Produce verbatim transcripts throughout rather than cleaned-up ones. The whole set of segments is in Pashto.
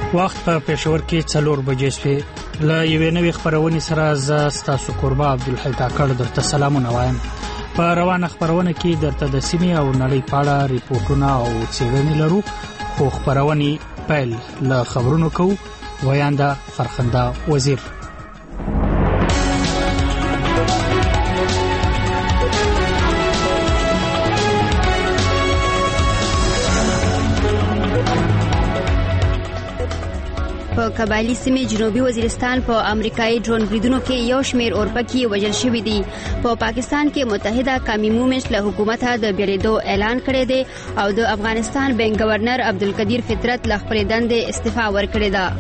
وخت په پېښور کې څلور بجې شوې. له یوې نوې خبرونې سره زه ستاسو قربا عبدالحی کاکړ درته سلامونه وایم. په روانه خبرونه کې درته د سیمې او نړۍ په اړه ریپورتونه او څېړنې لرو، خو خبرونې پیل له خبرونو کوو. ویانده فرخنده وزیر. په قبایلی سیمې جنوبي وزیرستان په امریکایي ډرون بریدونو کې یو شمېر اورپکي وژل شوي دي. په پاکستان کې متحده قومي مومنټ له حکومته د بیلیدو اعلان کړی دی او د افغانستان بینک گورنر عبدالقدیر فطرت له خپلې دندې استعفا ورکړې ده.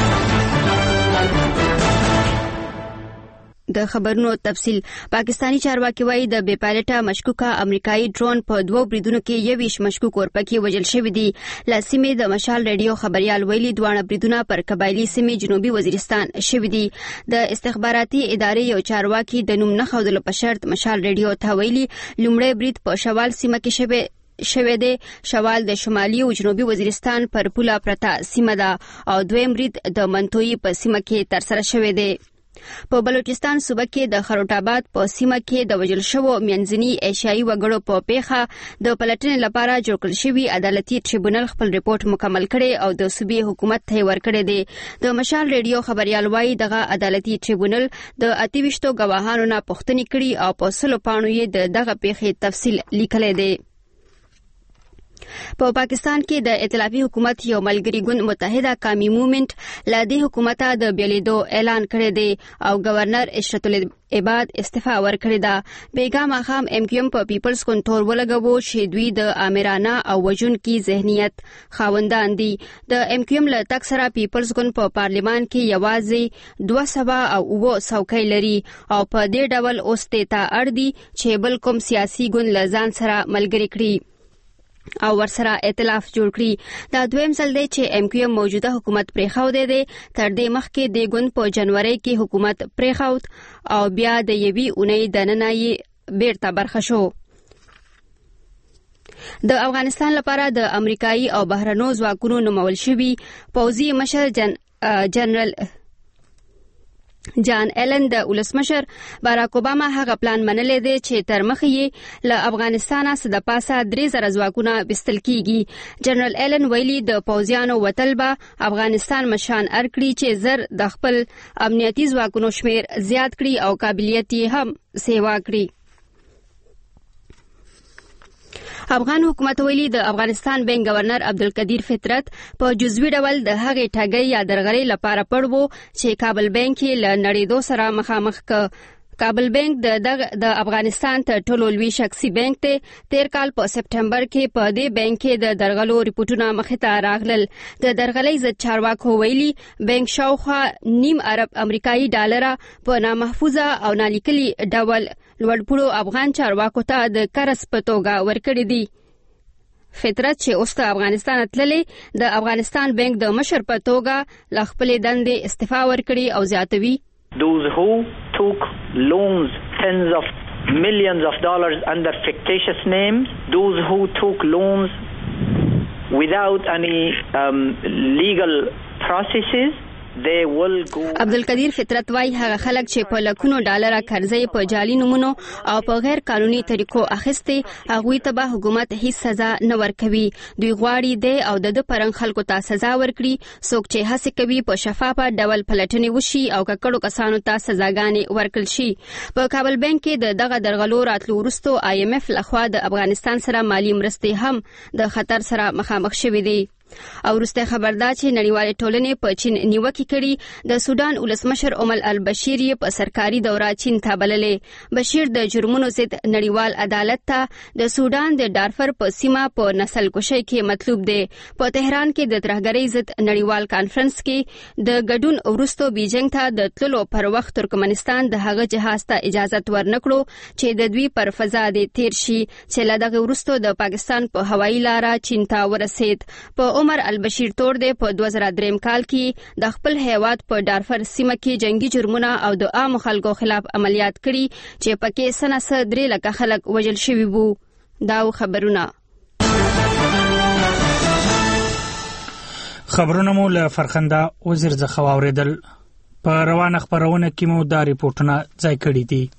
د خبرونو تفصیل. پاکستانی چارواکي وایي د بې پایلټه مشکوکه امریکایي ډرون په دوو بریدونو کې یویش مشکوک اورپکي وژل شوي دي. له سیمې د مشال ریډیو خبريال ویلي دواړه بریدونه پر قبایلی سیمې جنوبي وزیرستان شوي دي. د استخباراتي ادارې یو چارواکي د نوم نه ښودلو په شرط مشال ریډیو ته ویلي لومړی برید په شوال سیمه کې شوی شوی دی. شوال د شمالي او جنوبي وزیرستان پر پوله پرته سیمه ده او دویم برید د منتوي په سیمه کې ترسره شوی دی. په بلوچستان صوبه کې د خروټ آباد په سیمه کې د وژل شوو منځني ایشیایي وګړو په پیښه د پلټنې لپاره جوړ کړل شوی عدالتي ټریبونل خپل ریپورت مکمل کړي او د صوبې حکومت ته ورکړی دی. د مشال ریډیو خبريال وایي دغه عدالتي ټریبونل د اته ویشتو ګواهانو نه پوښتنې کړي او په سلو پاڼو یې د دغه پیښې تفصیل لیکلی دی. په پا پاکستان کې د ائتلافي حکومت یو ملګری ګوند متحده قومي مومنټ له دې حکومته د بیلیدو اعلان کړی دی او گورنر اشرت العباد استعفا ورکړې ده. بیګا ماښام ایم کیو ایم په پیپلز کنټرول ولګوو چې دوی د آمرانه او وژونکي ذهنیت خاوندان دي. د ایم کیو ایم له تک سره پیپلز ګوند په پارلیمان کې یوازې دوه سوه او اووه څوکۍ لري او په دې ډول اوس دې ته اړ دي چې بل کوم سیاسي ګوند له ځان سره ملګری کړي او ورسره ائتلاف جوړ کړي. دا دویم ځل دی چې ایم کیو ایم موجوده حکومت پریښودی دی. تر دې مخکې د ګوند په جنوري کې حکومت پریښود او بیا د یوې اونۍ دننه یې بیرته برخه شو. د افغانستان لپاره د امریکایي او بهرنیو ځواکونو نومول شوي پوځي مشر جن جنرال جان ایلن د ولسمشر باراک اوباما هغه پلان منلی دی چې تر مخه یې له افغانستانه څه د پاسه درې زره ځواکونه بستل کیږي. جنرال ایلن ویلي د پوځیانو وتل به افغانستان مشان ارکړي چې زر د خپل امنیتي ځواکونو شمیر زیات کړي او قابلیت یې هم سیوا کړي. افغان حکومت ویلي د افغانستان بینک گورنر عبدالقدیر فطرت په جزوي ډول د هغې ټګۍ یا درغلۍ لپاره پړ و چې کابل بینک یې له نړېدو سره مخامخ ک. کابل بینک د د افغانستان تر ټولو لوی شخصي بینک دی. تیر کال په سپټمبر کې په دې بینک کې د درغلو ریپورتونه مخې ته راغلل. د درغلۍ ضد چارواکو ویلي بینک شاوخوا نیم ارب امریکایي ډالره په نامحفوظه او نالیکلي ډول لوړپوړو افغان چارواکو ته د قرض په توګه ورکړي دي. فطرت چې اوس ته افغانستان تللی د افغانستان بینک د مشر په توګه له خپلې دندې استعفا ورکړي او زیاتوي Those who took loans, tens of millions of dollars under fictitious names, those who took loans without any um, legal processes, they will go. عبدالقدیر فطرت وايي هغه خلک چې په لکونو ډالر قرضې په جعلي نومونو او په غیر قانوني طریقو اخیستي هغوی ته به حکومت هیڅ سزا نه ورکوي. دوی غواړي د او د پرنګ خلکو ته سزا ورکړي. څوک چې هڅه کوي په شفافه ډول پلټنې وشي او ککړو کسانو ته سزاګانې ورکړل شي. په کابل بانک کې د دغه درغلو راتلو وروسته آی ایم اف لخوا د افغانستان سره مالی مرستې هم د خطر سره مخامخ شوې دي. او وروسته خبر دا چې نړیوالې ټولنې په چین نیوکه کړي. د سودان ولسمشر عمر البشیر یې په سرکاري دوره چین ته بللې. بشیر د جرمونو ضد نړیوال عدالت ته د سودان د دارفر په سیمه په نسل کشۍ کې مطلوب دی. په تهران کې د ترهګرۍ ضد نړیوال کانفرنس کې د ګډون وروسته بیجینګ ته د تللو پر وخت ترکمنستان د هغه جهاز ته اجازه ورنکړو چې د دوی پر فضا د تیر شي چې له دغه وروسته د پاکستان په هوایي لاره چین ته ورسید. په عمر البشیر تور دی په دوه زره درې کال کې د خپل هیواد په دارفر سیمه کې جنگي جرمونه او د عام خلکو خلاف عملیات کړي چې پکې سنه سره درې لکه خلک وژل شوي وو. دا خبرونه خبرونه مو له فرخنده وزیر څخه واوریدل. په روانه خبرونه کې مو دا ریپورتونه ځای کړی دي.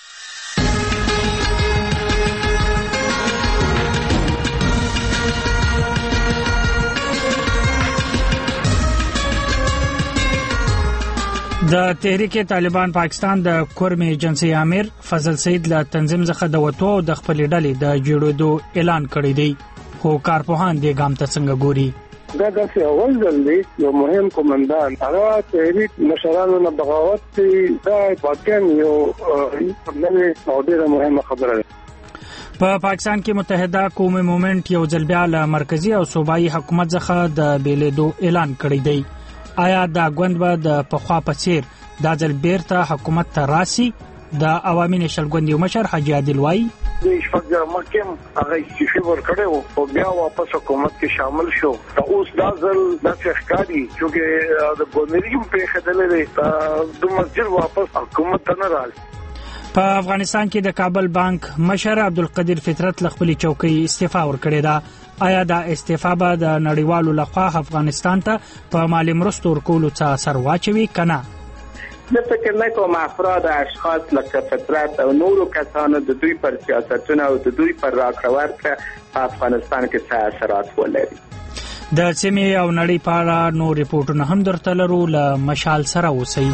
د تحریک طالبان پاکستان د کورمي ایجنسی امیر فضل سعید له تنظیم څخه د وټو د خپل ډلې د جوړېدو اعلان کړی دی، خو کارپوهان دې ګام ته څنګه ګوري؟ دا د اول ځل دی یو مهم قومندان هغه تحریک مشرانو نه بغاوت دا واقعا یو نوې او ډېره مهمه خبره ده. په پاکستان کې متحده قومي موومنټ یو ځل بیا له مرکزی او صوبایي حکومت څخه د بیلیدو اعلان کړی دی. آیا دا غوند به د پخوا په څیر د ځل بیرته حکومت ته راسي؟ د عوامي نشل غوندي مشر حاجی عادل وای د شپږ مکم هغه استعفا ورکړو او بیا واپس حکومت کې شامل شو. اوس دا ځل د ښکاری چې د ګورنریم په خدمت د مسجد واپس حکومت ته نه راځي. په افغانستان کې د کابل بانک مشر عبدالقدیر فطرت لخپلی چوکۍ استعفا ورکړې ده. آیا دا استعفا به د نړیوالو لخوا افغانستان ته په مالی مرستو ورکولو څه اثر واچوي کنه؟ زه فکر نه کوم افراد اشخاص لکه فطرت او نورو کسانو د دوی پر سیاستونو او د دوی پر راکړه ورکړه په افغانستان کې څه اثرات ولري. د سیمې او نړۍ په اړه نور ریپورتونه هم درته لرو، له مشال سره اوسئ.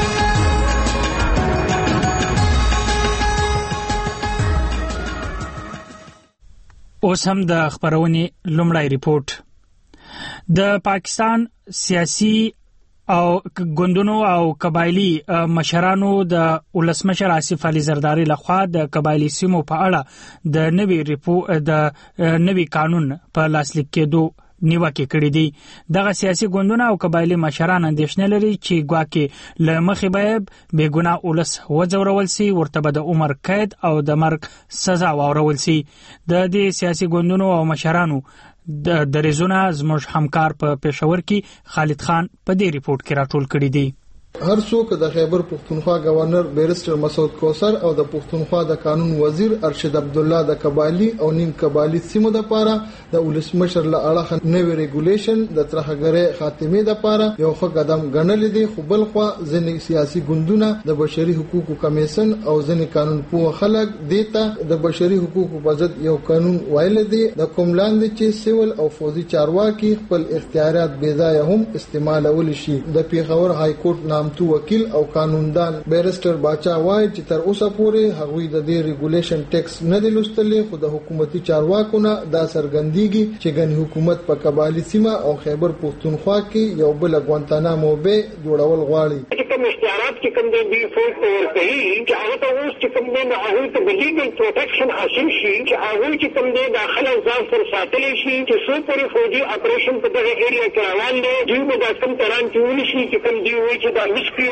اوس هم د خبرونې لومړی ریپورت. د پاکستان سیاسي او ګوندونو او قبایلی مشرانو د ولسمشر آصف علي زرداری لخوا د قبایلی سیمو په اړه د نوي ریپورت د نوي قانون په لاسلیک کېدو نیوکه کړې دي. دغه سیاسي ګوندونه او قبایلی مشران اندېښنه لري چې ګواکې له مخې به بېګناه ولس وځورول سي، ورته به د عمر قید او د مرګ سزا واورول سي. د دې سیاسي ګوندونو او مشرانو د دریزونه زموږ همکار په پېښور کې خالد خان په دې ریپورت کې راټول کړی دی. هر څوک د خیبر پختونخوا گورنر بیرستر مسعود کوثر او د پختونخوا د قانون وزیر ارشد عبد الله د قبایلی او نیم قبایلی سیمو د پاره د ولسمشر له اړه نوې ریګولیشن د ترهګرۍ خاتمه د پاره یو ښه قدم ګڼل دي، خو بل خو ځینې سیاسي ګوندونه د بشري حقوقو کمیشن او ځینې قانون پوه خلک دیتا د بشري حقوقو په ضد یو قانون وایل دي د کوم لاندې چې سیول او فوزي چارواکي خپل اختیارات بې ځایه هم استعمالول شي. د پیښور های کورټ نامتو وکیل او قانوندان بیرستر باچا وای چې تر اوسه پورې هغوی د دې ریګولیشن ټیکس نه دی لوستلې، خو د حکومتي چارواکو نه دا څرګندېږي چې ګڼ حکومت په قبایلی سیمه او خیبر پختونخوا کې یو بل ګوانتانامو به جوړول غواړي. کوم اختیارات چې کوم دی فوج ته ورکوي چې هغه ته اوس چې کوم دی نه هغوی ته لیګل پروټیکشن حاصل شي، چې هغوی چې کوم دی داخله ځان سره ساتلی شي چې څو پورې فوجي اپریشن په دغه ایریا کې روان دی دوی به دا کوم تران کې ونیسي چې کوم دی وایي چې دا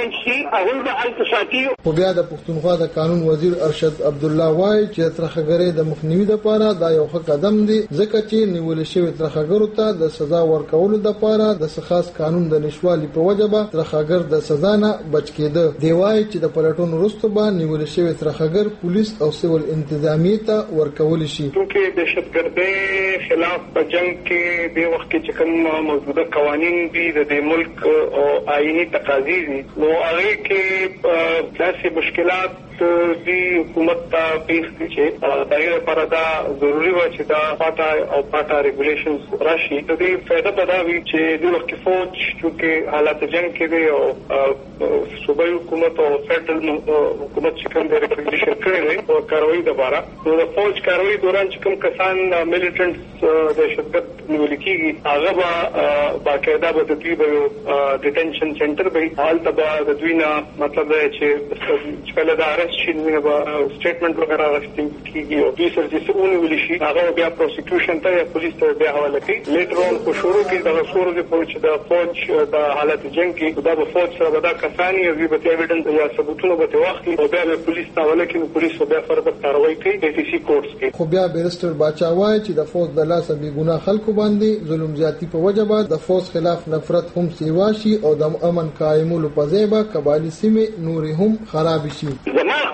خو بیا د پښتونخوا د قانون وزیر ارشد عبد الله وای چې ترهګرۍ د مخنیوي لپاره دا یو ښه قدم دی، ځکه چې نیول شوی ترهګرو ته د سزا ورکولو لپاره د خاص قانون د نشوالي په وجه به ترهګر د سزا نه بچ کېده. دی وای چې د پلټون وروسته به نیول شوی ترهګر پولیس او سیول انتظامیه ته ورکول شي. چې د دهشتګردۍ خلاف په جنگ کې د وخت کې کوم موجوده قوانين دي د ملک او آئینی تقاضی دي نو هغه کې داسې مشکلات دی حکومت ته پیښ دي چې دغه لپاره دا ضروري و چې دا پاټا او پاټا ریګولیشنز راشي. د دې فائدہ پدا وی چې د وخت فوج چې حالات جنگ کې دی او صوبایي حکومت او فدرل حکومت چې کوم د ریګولیشن کړي او کاروي د بارا نو د فوج کاروي دوران چې کوم کسان میلیټنټس د شدت نیول کیږي هغه به باقاعده به د دوی په ډیټنشن سنټر به حال تبا د دوی نه مطلب دی چې کله دا شي نو سټیټمنټ وغیرہ راځي کیږي او دوی سره چې څونه ویل شي هغه بیا پروسیکیوشن ته یا پولیس ته بیا حواله کوي. لیټر اون په شروع کې دا شروع د فوج د فوج د حالت جنگ کې دا د فوج سره دا کسانی او وی به ایویډنس یا ثبوتونه به واخلي او بیا د پولیس ته حواله کوي، پولیس بیا فردر کاروایی کوي د سی سی کورټس کې. خو بیا بیرستر باچا وایي چې د فوج د لاسه بې ګناه خلکو باندې ظلم زیاتی په وجه به د فوج خلاف نفرت هم سیوا شي او د امن قائمولو په ځای به قبایلی سیمې نورې هم خراب شي. زما خپل خیال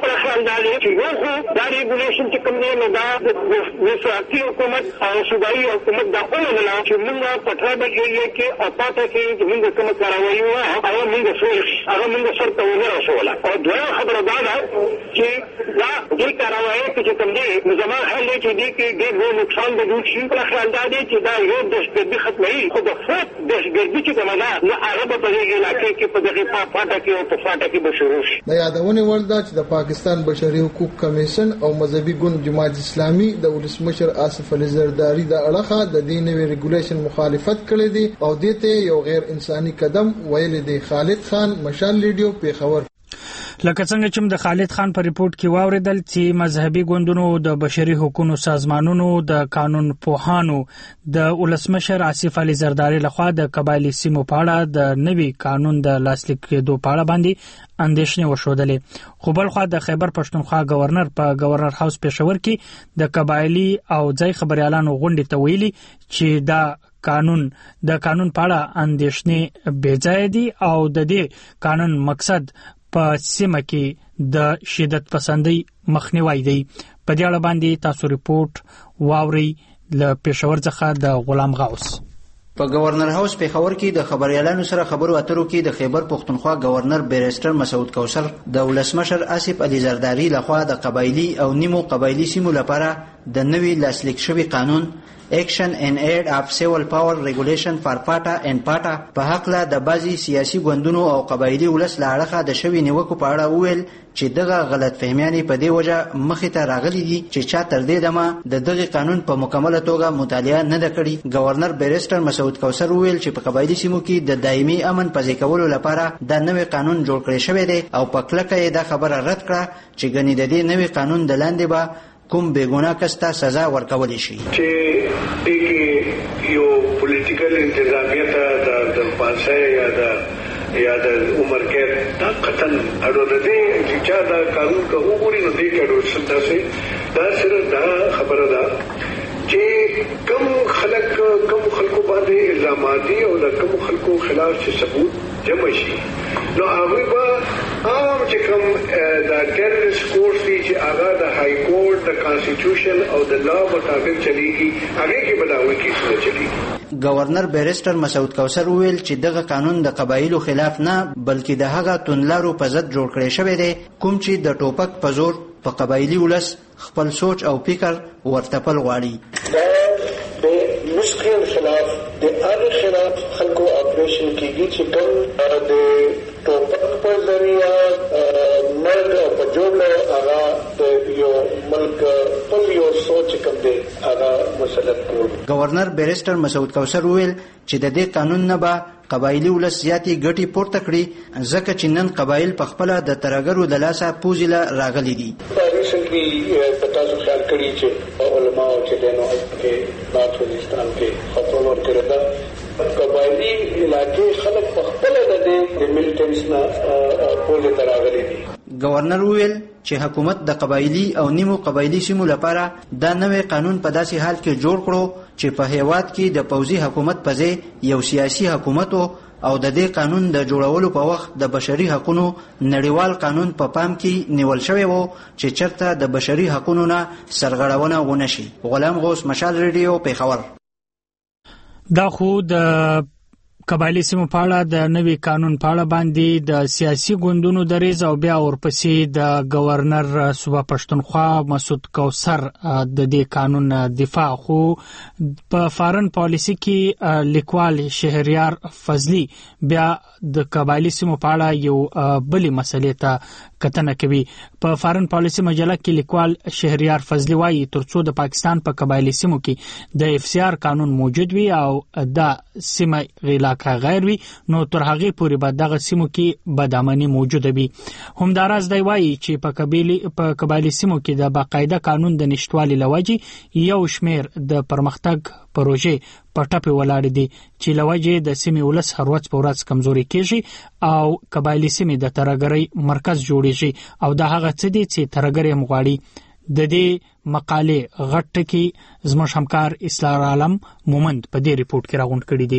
دا دی چې یو خو دا ریګولیشن چې کوم دی نو دا د وفاقي حکومت او صوبایي حکومت دا ومنله چې موږ په ټرایبل ایریا کې او پاته کې چې موږ کوم کاروایي وه هغه موږ هغه موږ سر ته ونه رسوله. او دویمه خبره دا ده چې دا دې کاروایي کې چې کوم دی نو زما خیال دی چې دې کې ډېر لوی نقصان به جوړ شي. بله خیال دا دی چې دا یو دهشتګردي ختموي، خو د فوت دهشتګردي چې کومه ده نو هغه به په دې علاقې کې په دغې پاټه کې او په فاټه کې به شروع شي. د یادونې وړ ده چې د پاکستان بشري حقوق کمیشن او مذهبي ګوند جماعت اسلامي د ولسمشر آصف علي زرداري د اړخه د دې نوې ریګولیشن مخالفت کړې دي او دې ته یو غیر انساني قدم ویل دي. خالد خان، مشال ریډیو، پیښور. لکه څنګه چې د خالد خان په ریپورت کې واوریدل چې مذهبي ګوندونو د بشري حقوقو سازمانونو د قانون پوهانو د ولسمشر آصف علي زرداري لخوا د قبایلی سیمو په اړه د نوي قانون د لاسلیک کېدو په اړه باندې اندېښنې وښودلې. خو بل خوا د خیبر پښتونخوا گورنر په گورنر هاوس پېښور کې د قبایلی او ځای خبريالانو غونډې ته ویلي چې دا قانون د قانون په اړه اندېښنې بې ځایه دي او د دې قانون مقصد په سیمه کې د شدت پسندۍ مخنیوي دی. په دې اړه باندې تاسو ریپورت واوري له پېښور څخه د غلام غوث. په گورنر هاوس پیښور کې د خبريالانو سره خبرو اترو کې د خیبر پښتونخوا گورنر بیرسټر مسعود کوثر د ولسمشر آصف علي زرداري لخوا د قبایلی او نیمو قبایلی سیمو لپاره د نوي لاسلیک شوی قانون Action and Aid of Civil Power Regulation for Pata and Pata په حق له د بعضي سیاسي ګوندونو او قبایلی ولس له اړخه د شوی نیوکو په اړه وویل چې دغه غلط فهمیانې په دې وجه مخې ته راغلي دي چې چا تر دې دمه د دغه قانون په مکمله توګه مطالعه نه ده کړې. گورنر بیرسټر مسعود کوثر وویل چې په قبایلی سیمو کې د دایمي امن پځې کولو لپاره د نوې قانون جوړ کړی شوی دی او په کلکه یې دا خبره رد کړه چې ګنې د دې نوې قانون د لاندې به کوم بېګناه کس ته سزا ورکولی شي. چې دغه یو پولیټیکل انتظامیه ته د پانسه یا د یا د عمر کې دا قتل اړو نه دی چې چا دا قانون کا وګوري نو دې کډو څنګه سي دا سره دا خبره ده چې کوم خلک کوم خلکو باندې الزامات دي او د کوم خلکو خلاف چې ثبوت جمع شي نو هغه به عام چې کوم د ټیرریس کورس دي چې هغه د های کورټ د کانسټیټیوشن او د لا مطابق چلیږي هغه کې بلاوي کیسه چلیږي. گورنر بیرسټر مسعود کوثر ویل چې دغه قانون د قبایلو خلاف نه بلکې د هغه تونلارو په ضد جوړ کړی شوی دی کوم چې د ټوپک په زور په قبایلی ولس خپل سوچ او فکر ورتپل غواړي. د مشکل خلاف د هغه خلاف خلکو اپریشن کیږي چې کوم د ټوپک په ذریعہ مرګ او په جوړه هغه د یو ملک په یو سوچ کوم دی هغه مسلط کول. گورنر بیرسټر مسعود کوثر ویل چې د دې قانون نه به قبایلی ولس زیاتې ګټې پورته کړي ځکه چې نن قبایل په خپله د ترهګرو د لاسه پوزې له راغلي دي. ریسنټلی په تاسو خیال کړي چې علماء چې د نو کې نارت وزیرستان کې فتوا ورکړه ده قبایلی علاقې خلک په خپله د ملټنټس نه پوزې ته راغلي دي. گورنر ویل چې حکومت د قبایلی او نیمو قبایلی سیمو لپاره دا نوې قانون په داسې حال کې جوړ کړو چې په هیواد کې د پوځي حکومت په ځای یو سیاسي حکومت او د دې قانون د جوړولو په وخت د بشري حقوقو نړیوال قانون په پا پام کې نیول شوی وو چې چرته د بشري حقوقو نه سرغړونه ونه شي. غلام غوث، مشال ریډیو، پیښور. دا خو د قبایلی سیمو په اړه د نوي قانون په اړه باندې د سیاسي ګوندونو دریځ او بیا ورپسې د گورنر صوبه پښتونخوا مسعود کوثر د دې قانون دفاع. خو په فارن پالیسی کې لیکوال شهریار فضلی بیا د قبایلی سیمو په اړه یو بلې مسلې ته کتنه کوي. په فارن پالیسی مجله کې لیکوال شهریار فضلی وایي ترڅو د پاکستان په قبایلی سیمو کې د اف سی آر قانون موجود وي او د سیمه علاقه غیر وي نو تر هغه پورې به دغه سیمو کې بدامني موجوده وي. همداراز دی وایي چې په قبایلی په قبایلی سیمو کې د باقاعده قانون د نشټوالي لوجې یو شمیر د پرمختګ پروژې په ټاپه ولاړ دي چې لوجې د سیمې ولس هر ورځ په ورځ کمزوري کیږي او قبایلی سیمې د ترهګرۍ مرکز جوړیږي او دا هغه څه دي چې ترهګرۍ مغواړي. د دې مقالې غټ کې زموږ همکار اسلام عالم مومند په دې ریپورت کې راغونډ کړی دی.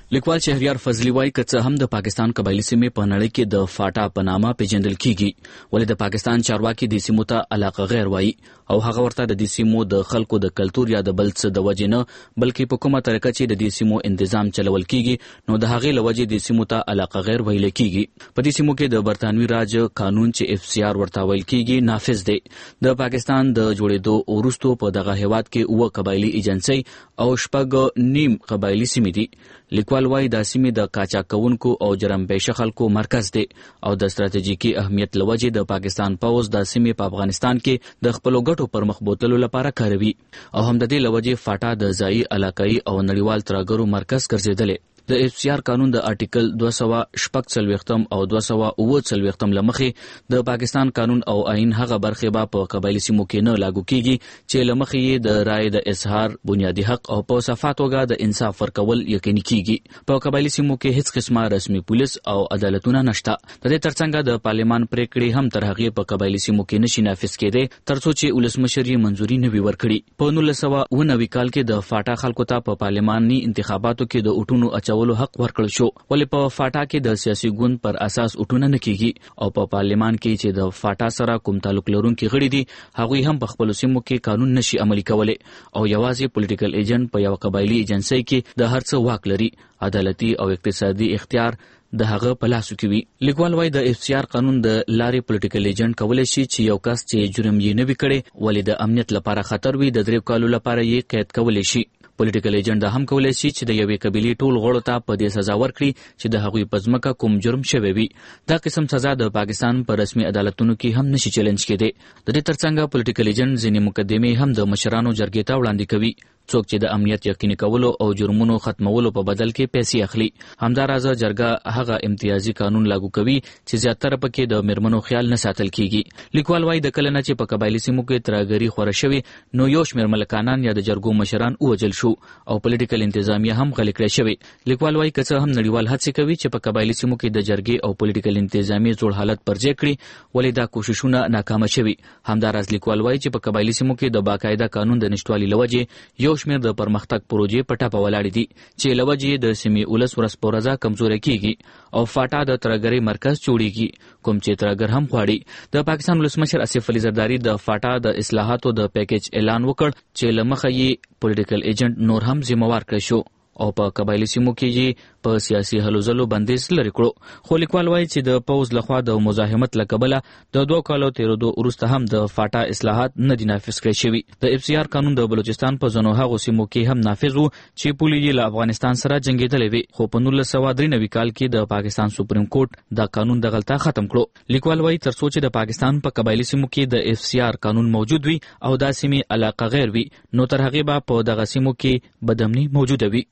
لیکوال شهریار فضلی وایي که څه هم د پاکستان قبایلی سیمې په نړۍ کې د فاټا په نامه پیژندل کیږي، ولې د پاکستان چارواکي د سیمو ته علاقه غیر وایي او هغه ورته د دې سیمو د خلکو د کلتور یا د بل څه د وجې نه بلکې په کومه طریقه چې د دې سیمو تنظیم چلول کیږي نو د هغې له وجې د سیمو ته علاقه غیر ویل کیږي. په دې سیمو کې د برتانوي راج قانون چې اف سی آر ورته ویل کیږي نافذ دی. د پاکستان د جوړېدو وروسته په دغه هیواد کې اوه قبایلی ایجنسۍ او شپږ نیم قبایلی سیمې دي. لیکوال وايي دا سیمې د قاچاق کوونکو او جرم پیشه خلکو مرکز دی او د ستراتیژیکي اهمیت له وجې د پاکستان پوځ د سیمې په افغانستان کې د خپلو ګټو پر مخ بوتلو لپاره کاروي او هم د دې له وجې فاټا د ځایي علاقایي او نړیوال ترهګرو مرکز ګرځېدلی. د اف سی آر قانون د آرټیکل دوه سوه شپږ څلوېښتم او دوه سوه اووه څلوېښتم له مخې د پاکستان قانون او آئین هغه برخې به په قبایلي سیمو کې نه لاګو کیږي چې له مخې یې د رایې د اظهار بنیادي حق او په صفا توګه د انصاف ورکول یقیني کیږي. په قبایلي سیمو کې هیڅ قسمه رسمي پولیس او عدالتونه نشته. د دې ترڅنګ د پارلمان پریکړې هم تر هغې په قبایلي سیمو کې نشي نافذ کېدی تر څو چې ولسمشر یې منظوري نه وي ورکړي. په نولس سوه اوه نوي کال کې د فاټا خلکو ته په پارلماني انتخاباتو کې د اوټونو اچولو حق ورکړل شو، ولې په فاټا کې د سیاسي ګوند پر اساس اوټونه نه کیږي او په پارلمان کې چې د فاټا سره کوم تعلق لرونکي غړي دي هغوی هم په خپلو سیمو کې قانون نشي عملي کولی او یوازې پولیټیکل ایجنټ په یو قبایلي ایجنسۍ کې د هر څه واک لري، عدالتي او اقتصادي اختیار د هغه په لاسو کې وي. لیکوال وايي د اف سی آر قانون د لارې پولیټیکل ایجنټ کولی شي چې یو کس چې جرم یې نه وي کړی ولې د امنیت لپاره خطر وي د درې کالو لپاره یې قید کولی شي. پولیټیکل ایجنټ دا هم کولی شي چې د یوې قبیلې ټول غړو ته په دې سزا ورکړي چې د هغوی په ځمکه کوم جرم شوی وي. دا قسم سزا د پاکستان په رسمي عدالتونو کې هم نشي چیلنج کېدی. د دې ترڅنګ پولیټیکل ایجنټ ځینې مقدمې هم د مشرانو جرګې ته وړاندې کوي، څوک چې د امنیت یقیني کولو او جرمونو ختمولو په بدل کې پیسې اخلي. همداراز جرګه هغه امتیازي قانون لاګو کوي چې زیاتره پکې د میرمنو خیال نه ساتل کیږي. لیکوال وايي د کله نه چې په قبایلي سیمو کې ترهګري خوره شوې نو یو شمېر ملکانان یا د جرګو مشران ووژل شو او پولیټیکل انتظامیه هم غلې کړې شوې. لیکوال وايي که څه هم نړیوال هڅې کوي چې په قبایلي سیمو کې د جرګې او پولیټیکل انتظامیې زوړ حالت پر ځای کړي ولې دا کوششونه ناکامه شوي. همداراز لیکوال وايي چې په قبایلي سیمو کې د باقاعده قانون د نشتوالي له وجې یو شمېر د پرمختګ پروژې په ټاپه ولاړې دي چې له وجې د سیمې ولس ورځ په ورځ کمزوری کیږي او فاټا د ترهګرۍ مرکز جوړیږي، کوم چې ترهګر هم غواړي. د پاکستان ولسمشر اسف علي زرداري د فاټا د اصلاحاتو د پیکیج اعلان وکړ چې له مخه یې پولیټیکل ایجنټ نور هم ذمہوار کړی شو او په قبایلی سیمو کې یې په سیاسي هلو ځلو بندیز لرې کړو. خو لیکوال وایي چې د پوځ لخوا د مزاحمت له کبله د دوه کالو تېرېدو وروسته هم د فاټا اصلاحات نه دي نافذ کړی شوي. د اف سی آر قانون د بلوچستان په ځینو هغو سیمو کې هم نافذ و چې پولې یې له افغانستان سره جنګېدلې وې، خو په نولس سوه درې نوي کال کې د پاکستان سپریم کورټ دا قانون دغلته ختم کړو. لیکوال وایي تر څو چې د پاکستان په قبایلي سیمو کې د اف سی آر قانون موجود وي او دا سیمې علاقه غیر وي نو تر هغې به په دغه سیمو کې بدامني موجوده وي.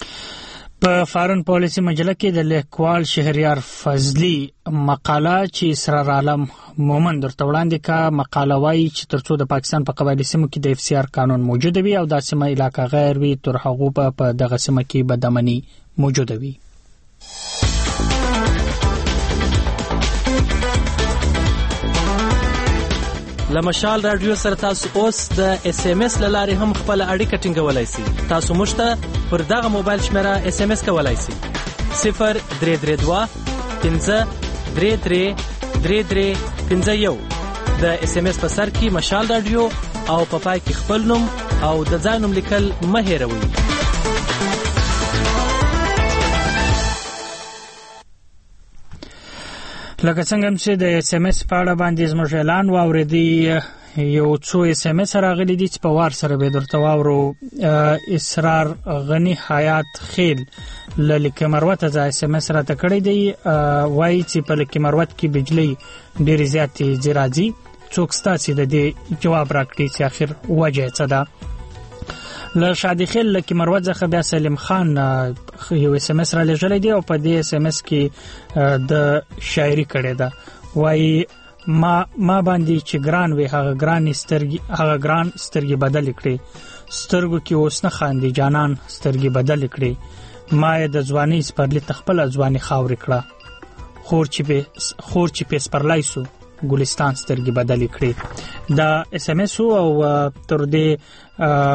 په فارن پالیسي مجله کې د لیکوال شهریار فضلی مقاله چې اسرار عالم مومن درته وړاندې کا مقاله وايي چې ترڅو د پاکستان په قبایلي سیمو کې د اف سی آر قانون موجود وي او د سیمه علاقه غیر وي تر هغه په دغه سیمه کې بدامني موجود وي. لمشال رادیو سره تاسو اوس د اس ام اس لاره هم خپل اړیکه ټینګولای شئ. تاسو موږ ته پر دغه موبایل شمیره اس ام اس کولای شئ صفر درې درې دوه پنځه درې درې درې درې پنځه یو. د اس ام اس په سر کې مشال رادیو او په پای کې خپل نوم او د ځای نوم لیکل مه هېروئ. لکه څنګه چې د اس ام اس په اړه باندې زموږ اعلان واورېدی یو څو اس ام اس راغلي دي چې په وار سره به درته واورو. اسرار غنی حیات خیل له لیک مروت ځای اس ام اس راته کړی دی، وایي چې په لیک مروت کې بجلی ډېرې زیاتې ځي، څوک ستاسې د دې جواب راکړي چې آخر وجه څه ده. له شادي خیل لکه مروت څخه بیا سلیم خان یو اس ام اس را لېږلی دی او په دې اس ام اس کې د شاعري کړې ده. وایي ما ما باندې چې ګران وي هغه ګران سترګې هغه ګران سترګې بدل کړې، سترګو کې اوس نه خاندي جانان سترګې بدل کړې، ما یې د ځوانۍ سپرلي تخپله ځواني خاورې کړه، خور چې په خور چې په سپرلی سو ګلستان سترګې بدل کړې. دا اس ام اس او تر دې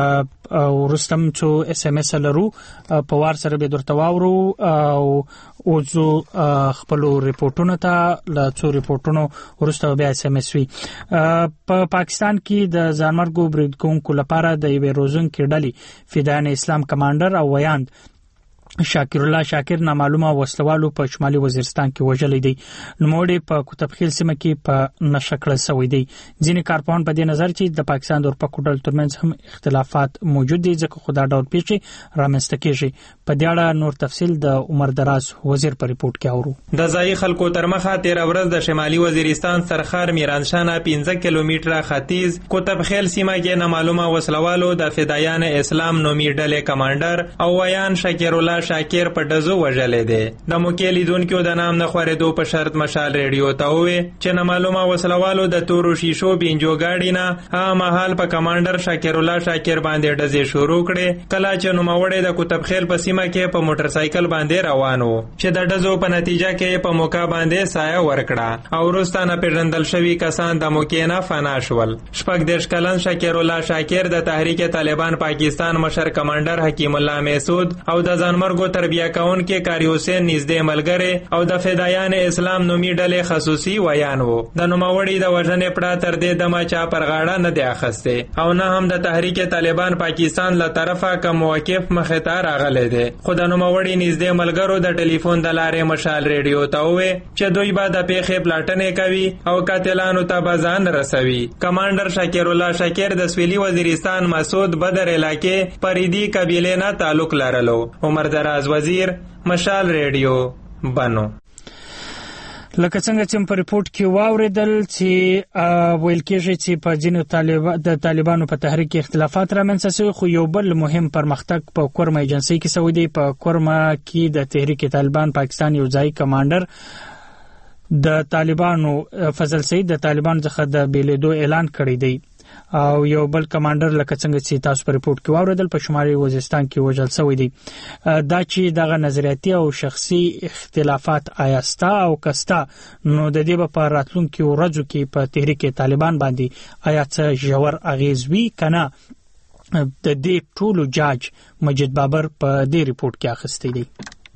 ورستم چې اس ام اس لرو په وار سره به درته واورو او اوزو خپل ریپورتونو ته له څو ریپورتونو ورسته بیا اس ام اس وی په پاکستان کې د ځانمرګو بریدونکو لپاره د یوې روزونکو ډلې فدایان اسلام کمانډر او ویاند شاکر الله شاکر نامعلومه وسلوالو په شمالي وزیرستان کې وژلې دي. نوموړي په کوتبخیل سیمه کې په نشه کړل شوی دی. ځینې کارپوهان په دې نظر چې د پاکستان د اروپا ډلو ترمنځ هم اختلافات موجود دي ځکه خو دا ډول پیښې رامنځته کیږي. په دې اړه نور تفصیل د عمر دراز وزیر په ریپورت کې اورو. د ځایي خلکو تر مخه تیر ورځ د شمالي وزیرستان سرخار میرانشاه پنځه کیلومتره ختیځ کوتبخیل سیمه کې نامعلومه وسلوالو د فدایان اسلام نومي ډلې کمانډر او ویان شاکر الله شاکر په دزو وژلې ده. د موکې لیدونکو د نام نه خورېدو په شرط مشال ریډیو ته وویل چې نامعلومه وسلوالو د تورو شیشو بینجو ګاډي نه هغه مهال په کمانډر شاکر الله شاکر باندې ډزې شروع کړې کله چې نوموړی د کوتبخیل په سیمه کې په موټر سایکل باندې روان و چې د ډزو په نتیجه کې په موقع باندې سایه ورکړه او وروسته نه پیژندل شوي کسان د موکې نه فنا شول. شپږ دېرش کلن شاکر الله شاکر د تحریک طالبان پاکستان مشر کمانډر حکیم الله محسود او د ځانمرګو تربیه کوونکي کاری حسین نږدې ملګری او د فدایان اسلام نومي ډلې خصوصي ویان وو. د نوموړي د وژنې پړه تر دې دمه چا پر غاړه نه دی اخیستی او نه هم د تحریک طالبان پاکستان له طرفه کوم موقف مخې ته راغلی دی. خو د نوموړي نږدې ملګرو د ټلیفون د لارې مشال ریډیو ته وویل چې دوی به د پیښې پلاټنې کوي او قاتلانو ته به ځان رسوي. کمانډر شاکر الله شاکر د سویلي وزیرستان مسعود بدر علاقې پریدي قبیلې نه تعلق لرلو. عمر دراز وزیر مشال ریډیو بنو. لکه څنګه چې په ریپورت کې واوریدل چې ویل کېږي چې په ځینو طالبان د طالبانو په تحریک کې اختلافات رامنځته شوي خو یو بل مهم پرمختګ په کورما ایجنسی کې شوی دی. په کورما کې د تحریک طالبان پاکستان یو ځای کمانډر د طالبانو فضل سعید د طالبانو څخه د بیلیدو اعلان کړی دی او یو بل کمانډر لکه څنګه چې تاسو په ریپورت کې واوریدل په شمالي وزیرستان کې وژل شوی دی. دا چې دغه نظریاتي او شخصي اختلافات آیاستا او کستا نو د دې په راتلونکو ورځو کې په تحریک طالبان باندې آیا څه ژور اغیز وی کنه د دې ټولو جاج مجید بابر په دې ریپورت کې اخیستی دی.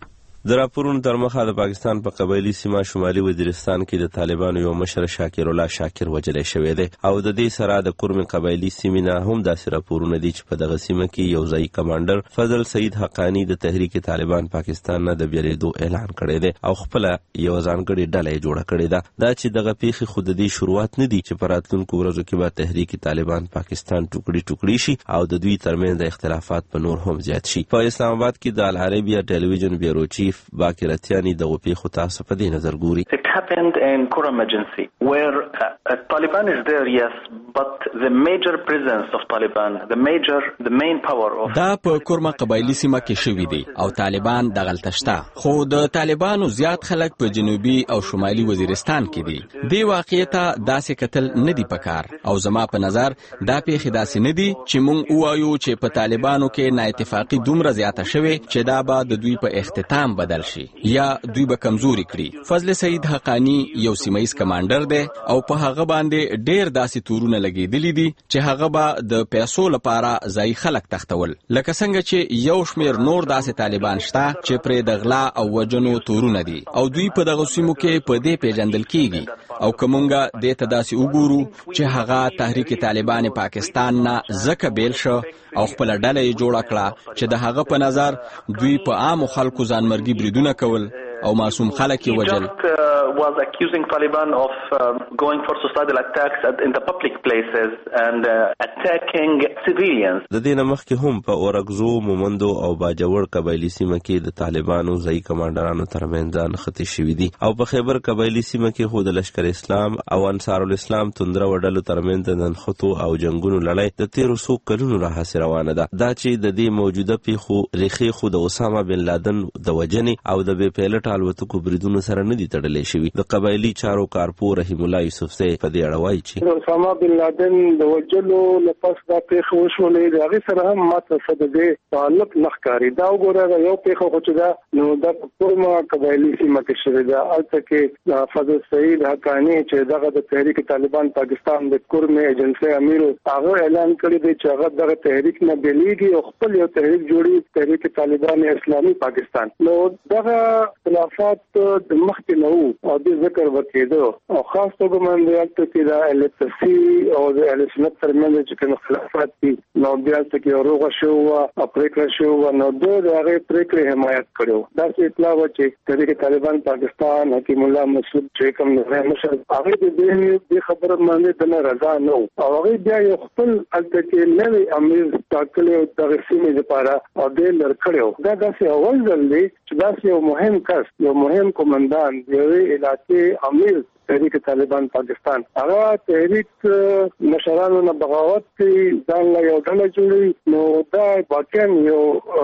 د راپورونو تر مخه د پاکستان په قبایلی سیمه شمالي وزیرستان کې د طالبانو یو مشر شاکر الله شاکر وژل شوی دی او د دې سره د کورم قبایلی سیمه نه هم داسې راپورونه دي چې په دغه سیمه کې یو ځای کمانډر فضل سعید حقانی د تحریک طالبان پاکستان نه د بیلیدو اعلان کړی دی او خپل یو ځانګړي ډله جوړه کړې ده. دا چې دغه پیښې خود دې شروعات نه دي چې په راتلونکو ورځو کې به تحریک طالبان پاکستان ټوکړي ټوکړي شي او د دوی ترمنځ د اختلافات په نور هم زیات شي. په اسلام آباد کې د العربیه ټلویزیون بیورو چیف باقر اتیانی د وپی خطا په دې نظر ګوري. It happened in Kuram agency where uh, Taliban is there, yes, but the major presence of Taliban, the major, the main power of دا په کورما قبایلی سیمه کې شوی دی او طالبان دغلته شته خو د طالبانو زیات خلک په جنوبي او شمالي وزیرستان کې دي. دی واقعیته داسې قتل نه دی پکار او زما په نظر دا پیښه داسې نه دی چې مونږ وایو چې په طالبانو کې نااتفاقی دومره زیاته شوی چې دا به د دوی په اختتام بدل شي یا دوی به کمزوري کړي. فضل سعید حقانی یو سیمایي کمانډر دی او په هغه باندې ډېر داسې تورونه لګېدلي دي چې هغه به د پیسو لپاره ځای خلک تختول لکه څنګه چې یو شمیر نور داسې طالبان شته چې پرې د غلا او وجنو تورونه دي او دوی په دغه سیمو کې په دې پیژندل کیږي او کومنګه د ته داسې وګورو چې هغه تحریک طالبان پاکستان نه زکه بیل شو او خپل ډله یې جوړه کړه چې د هغه په نظر دوی په عام خلکو ځانمرګي بریدونه کول او معصوم خلک یې وژل. was accusing Taliban of uh, going for suicidal attacks at, in the public places and uh, attacking civilians. د دې مخکې هم په اورګزو مومندو او باجوړ قبایلی سیمه کې د طالبانو ځای کمانډرانو ترمنځ نښتې شوې دي او په خیبر قبایلی سیمه کې خو د لشکر اسلام او انصار الاسلام توندره وډلو ترمنځ د نښتو او جنگونو لړۍ د تیرو څو کلونو راهیسې روانه ده. دا چې د دې موجوده پیښو ریښې خو د اسامه بن لادن د وژنې او د بې پیلوټه الوتکو بریدونو سره نه دي تړلې شوې شوی. د قبایلی چارو کارپور رحیم الله یوسفزی په دې اړه وایي چې اسامه بن لادن د وجلو لپس دا پیښه وشولې د هغې سره هم ماته څه د دې تعلق نه ښکاري. دا وګوره یو پیښه خو چې ده نو دا په کومه قبایلي سیمه کې شوې ده. هلته کې فضل سعید حقاني چې دغه د تحریک طالبان پاکستان د کورمې ایجنسۍ امیر هغه اعلان کړی دی چې هغه دغه تحریک نه بیلیږي او خپل یو تحریک جوړي، تحریک طالبان اسلامي پاکستان. نو دغه اختلافات د مخکې نه وو او د ذکر وکړو او خاص توګه باندې هلته کې د اهل تفسیر او د اهل سنت ترمنځ چې کوم اختلافات دي نو بیا هلته کې روغه شو او پریکړه شو نو دوی د هغې پریکړې حمایت کړو. داسې اطلاع وه چې تحریک طالبان پاکستان حکیم الله مسعود چې کوم نظام مشر هغه د دې خبره باندې د نه رضا نه و او هغه بیا یو خپل هلته کې نوی امیر ټاکلی او دغه سیمې لپاره او دی لر کړی. دا داسې اول ځل دی چې داسې یو مهم کس، یو مهم قومندان د یوې علاقې امیر تحریک طالبان پاکستان هغه تحریک مشرانو نه بغاوت کوي، ځان له یو ډله جوړوي. نو دا واقعا یو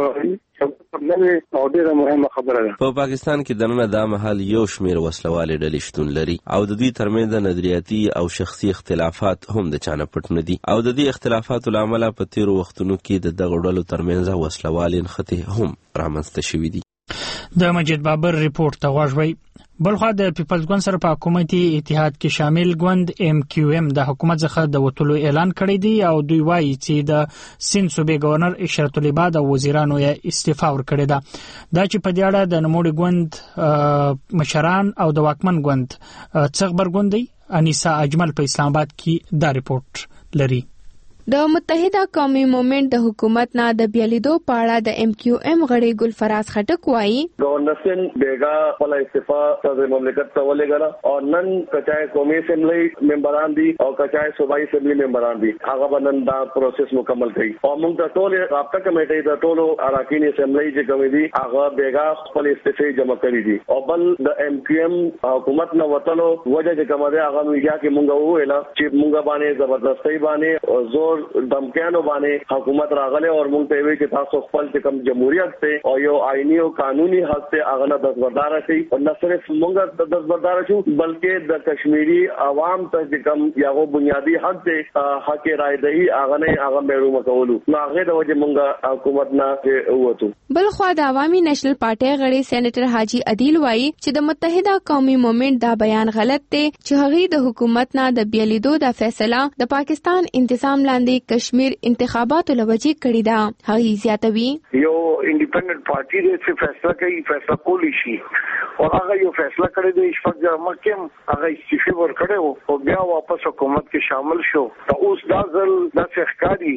او ډیره مهمه خبره ده. په پاکستان کې دننه دا مهال یو شمیر وسلوالې ډلې شتون لري او د دوی ترمنځ د نظریاتي او شخصي اختلافات هم د چانه پټ نه دي او د دې اختلافاتو له امله په تیرو وختونو کې د دغو ډلو ترمنځ وسلوالې نښتې هم رامنځته شوي دي. د مجید بابر ریپورت ته غوږ وئ. بلخوا د پیپلز ګوند سره په حکومتي اتحاد کې شامل ګوند ایم کیو ایم د حکومت څخه د وټولو اعلان کړی دی او دوی وایي چې د سند صوبې گورنر اشرت العباد او وزیرانو یې استعفا ورکړې ده. دا چې په دې اړه د نوموړي ګوند مشران او د واکمن ګوند څخه خبرګون دی. انیسا اجمل په اسلام آباد کې دا ریپورت لري. د متحده قومي موومېنټ د حکومت نه د بیالیدو په اړه د ایم کیو ایم غړي ګلفراز خټک وایي گورنر سن بیگا خپل استعفا صدر مملکت ته ولېږله او نن کچای قومي اسمبلی ممبران دي او کچای صوبایي اسمبلی ممبران دي هغه باندې دا پروسس مکمل کړي او موږ د ټول رابطه کمیټې د ټولو اراکین اسمبلی چې کوي دي هغه بیگا خپل استعفا جمع کړي دي او بل د ایم کیو ایم حکومت نه وټلو وجه چې کومه ده هغه میډیا کې موږ وویل چې موږ باندې زبردستۍ باندې زور دمکانو باندې حکومت راغله او موږ ته وی چې تاسو خپل کوم جمهوریت ته او یو آئینی او قانوني حق ته هغه نه دستبردار شي او نه صرف موږ د دستبردار شو بلکې د کشمیری عوام ته کوم یو بنیادی حق ته حق رائے دهي هغه نه هغه محروم کولو نو هغه د وجه موږ حکومت نه وته. بل خو د عوامي نېشنل پارټي غړي سېنیټر حاجی عدیل وایي چې د متحده قومي موومېنټ دا بیان غلط دی چې هغه د حکومت نه د بیالیدو د فیصله د پاکستان انتظام لاندې کشمیر انتخاباتو لوجه کړی دا. هغه زیاتوي یو انډیپندنت پارټي دې چې فیصله کوي فیصله کولی شي او هغه یو فیصله کړی دی چې فقط مکم هغه استعفا ورکړو او بیا واپس حکومت کې شامل شو. ته اوس دا ځل د ښکاری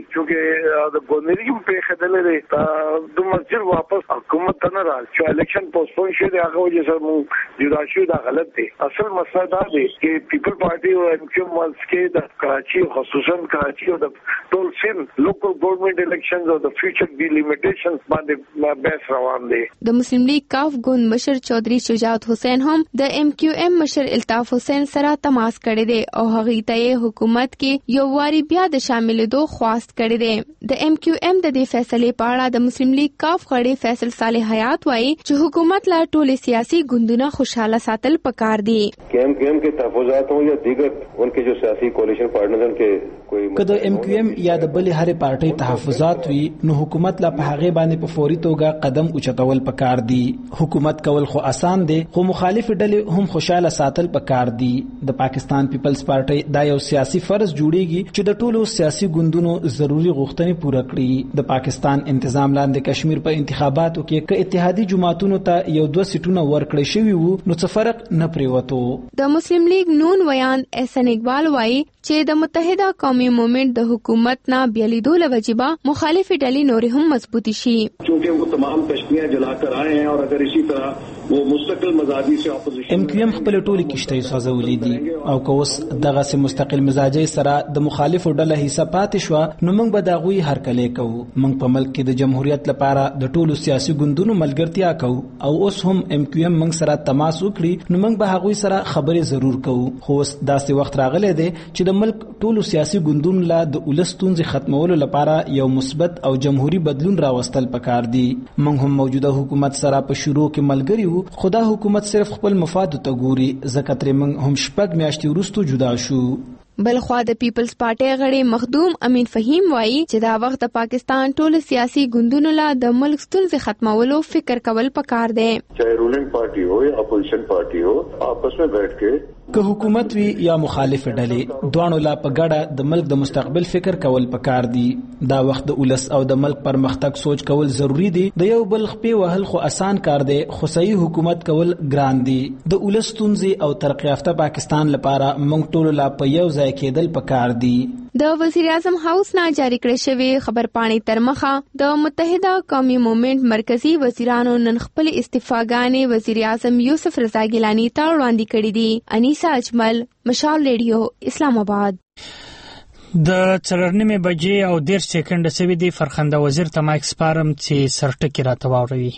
چې د ګورنریم په خدمت لري د مسجد واپس حکومت ته نه راځي چې الیکشن پوسټپون شي دا هغه وجه سره مو جدا شو دا غلط دی. اصل مسله دا دی چې پیپل پارټي او ایم کیو ایم کې د کراچي خصوصا کراچي او د ټول سین لوکل ګورنمنت الیکشنز او د فیوچر ډیلیمیټیشنز باندې بحث روان دی. د مسلم لیگ کاف ګوند مشر چودھری شجاعت حسین هم د ایم کیو ایم مشر الطاف حسین سره تماس کړی دی او هغه ته حکومت کې یو واری بیا د شاملېدو خواست کړی دی. د ایم کیو ایم د دې فیصلې په اړه د مسلم لیگ کاف غړي فیصل صالح حیات وایي چې حکومت لا ټول سیاسي ګوندونه خوشاله ساتل پکار دي. ایم کیو ایم کې تحفظات ہوں یا دیگر ان کے جو سیاسی کولیشن پارٹنرز کے کوئی کله ایم کیو ایم یا د بلې هرې پارټۍ تحفظات وي نو حکومت لا په هغه باندې په فوري توګه قدم اوچتول پکار دي. حکومت کول خو آسان دي خو مخالف ډلې هم خوشاله ساتل پکار دي. د پاکستان پیپلز پارټۍ دا یو سیاسي فرض جوړیږي چې د ټولو سیاسي ګوندونو ضروري غوښتنې پوره کړي. د پاکستان انتظام لاندې کشمیر په انتخاباتو کې ک اتحادی جماعتونو ته یو دوه سیټونه ورکړل شوي وو نو څه فرق نه پریوتو. د مسلم لیگ نون ویان احسن اقبال وایي چې د متحده قومي موومېنټ د حکومت نه بیالیدو لوجبا مخالف ډلې نورې هم مضبوطی شي. چونکہ وہ تمام کشتیاں جلا کر آئے ہیں اور اگر اسی طرح وہ مستقل مزاجی سے اپوزیشن ایم کیو ایم خپل ټولې کشتۍ سوځولې دي او که اوس دغه سه مستقل مزاجي سره د مخالفو ډله حصہ پاتې شو نو موږ به دا غوي هرکلی کوو. موږ په ملک کې د جمهوریت لپاره د ټولو سیاسي ګوندونو ملګرتیا کوو او اوس هم ایم کیو ایم موږ سره تماس وکړي نو موږ به هغوی سره خبرې ضرور کوو. خو اوس داسې وخت راغلی دی چې د ملک ټولو سیاسي ګوندونو لا د ولس ستونزې ختمولو لپاره یو مثبت او جمهوریت بدلون راوستل پکار دي. موږ هم موجوده حکومت سره په شروع کې ملګری وو خدا حکومت صرف خپل مفاد ته ګوري ځکه ترې موږ هم شپږ میاشتې وروسته جدا شو. بلخوا د پیپلز پارټي غړي مخدوم امین فهیم وایي چې دا وخت د پاکستان ټول سیاسي ګوندونو لا د ملک ستونزې ختمولو فکر کول پکار دی. چاہے رولنگ پارٹی ہو یا اپوزیشن پارٹی ہو آپس میں بیٹھ کے که حکومت وی یا مخالف ډلې دوانو لا په ګډه د ملک د مستقبل فکر کول پکار دي. دا وخت د ولس او د ملک پرمختګ سوچ کول ضروری دي. د یو بل خپې وهل خو آسان کار دی خو صحیح حکومت کول ګران دي. د ولس ستونزې او ترقی یافته پاکستان لپاره موږ ټول لا په یو ځای کېدل پکار دي. د وزیر اعظم هاوس نه جاری کړی شوی خبرپاڼې تر مخه د متحده قومي موومېنټ مرکزی وزیرانو نن خپل استعفاګانې وزیر اعظم یوسف رضا ګیلانی ته وړاندې کړې دي. انیسا اجمل، مشال ریډیو، اسلام آباد. د څلورنیمې بجې او دېرش سیکنډه سوي دي. فرخنده وزیر ته مایک سپارم چې سرټکي راته واوروي.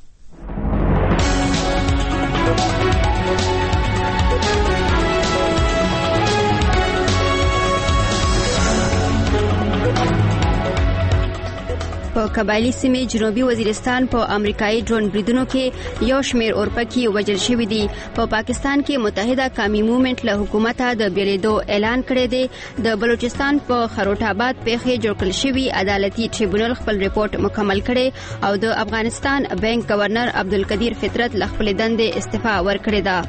په قبایلی سیمې جنوبي وزیرستان په امریکایي ډرون بریدونو کې یو شمېر اورپکي وژل شوي دي. په پاکستان کې متحده قومي موومېنټ له حکومته د بیلیدو اعلان کړی دی. د بلوچستان په خروټ آباد پیښې جوړ کړل شوي عدالتي ټریبونل خپل ریپورت مکمل کړی او د افغانستان بانک گورنر عبدالقدیر فطرت له خپل دندې استعفا ورکړې ده.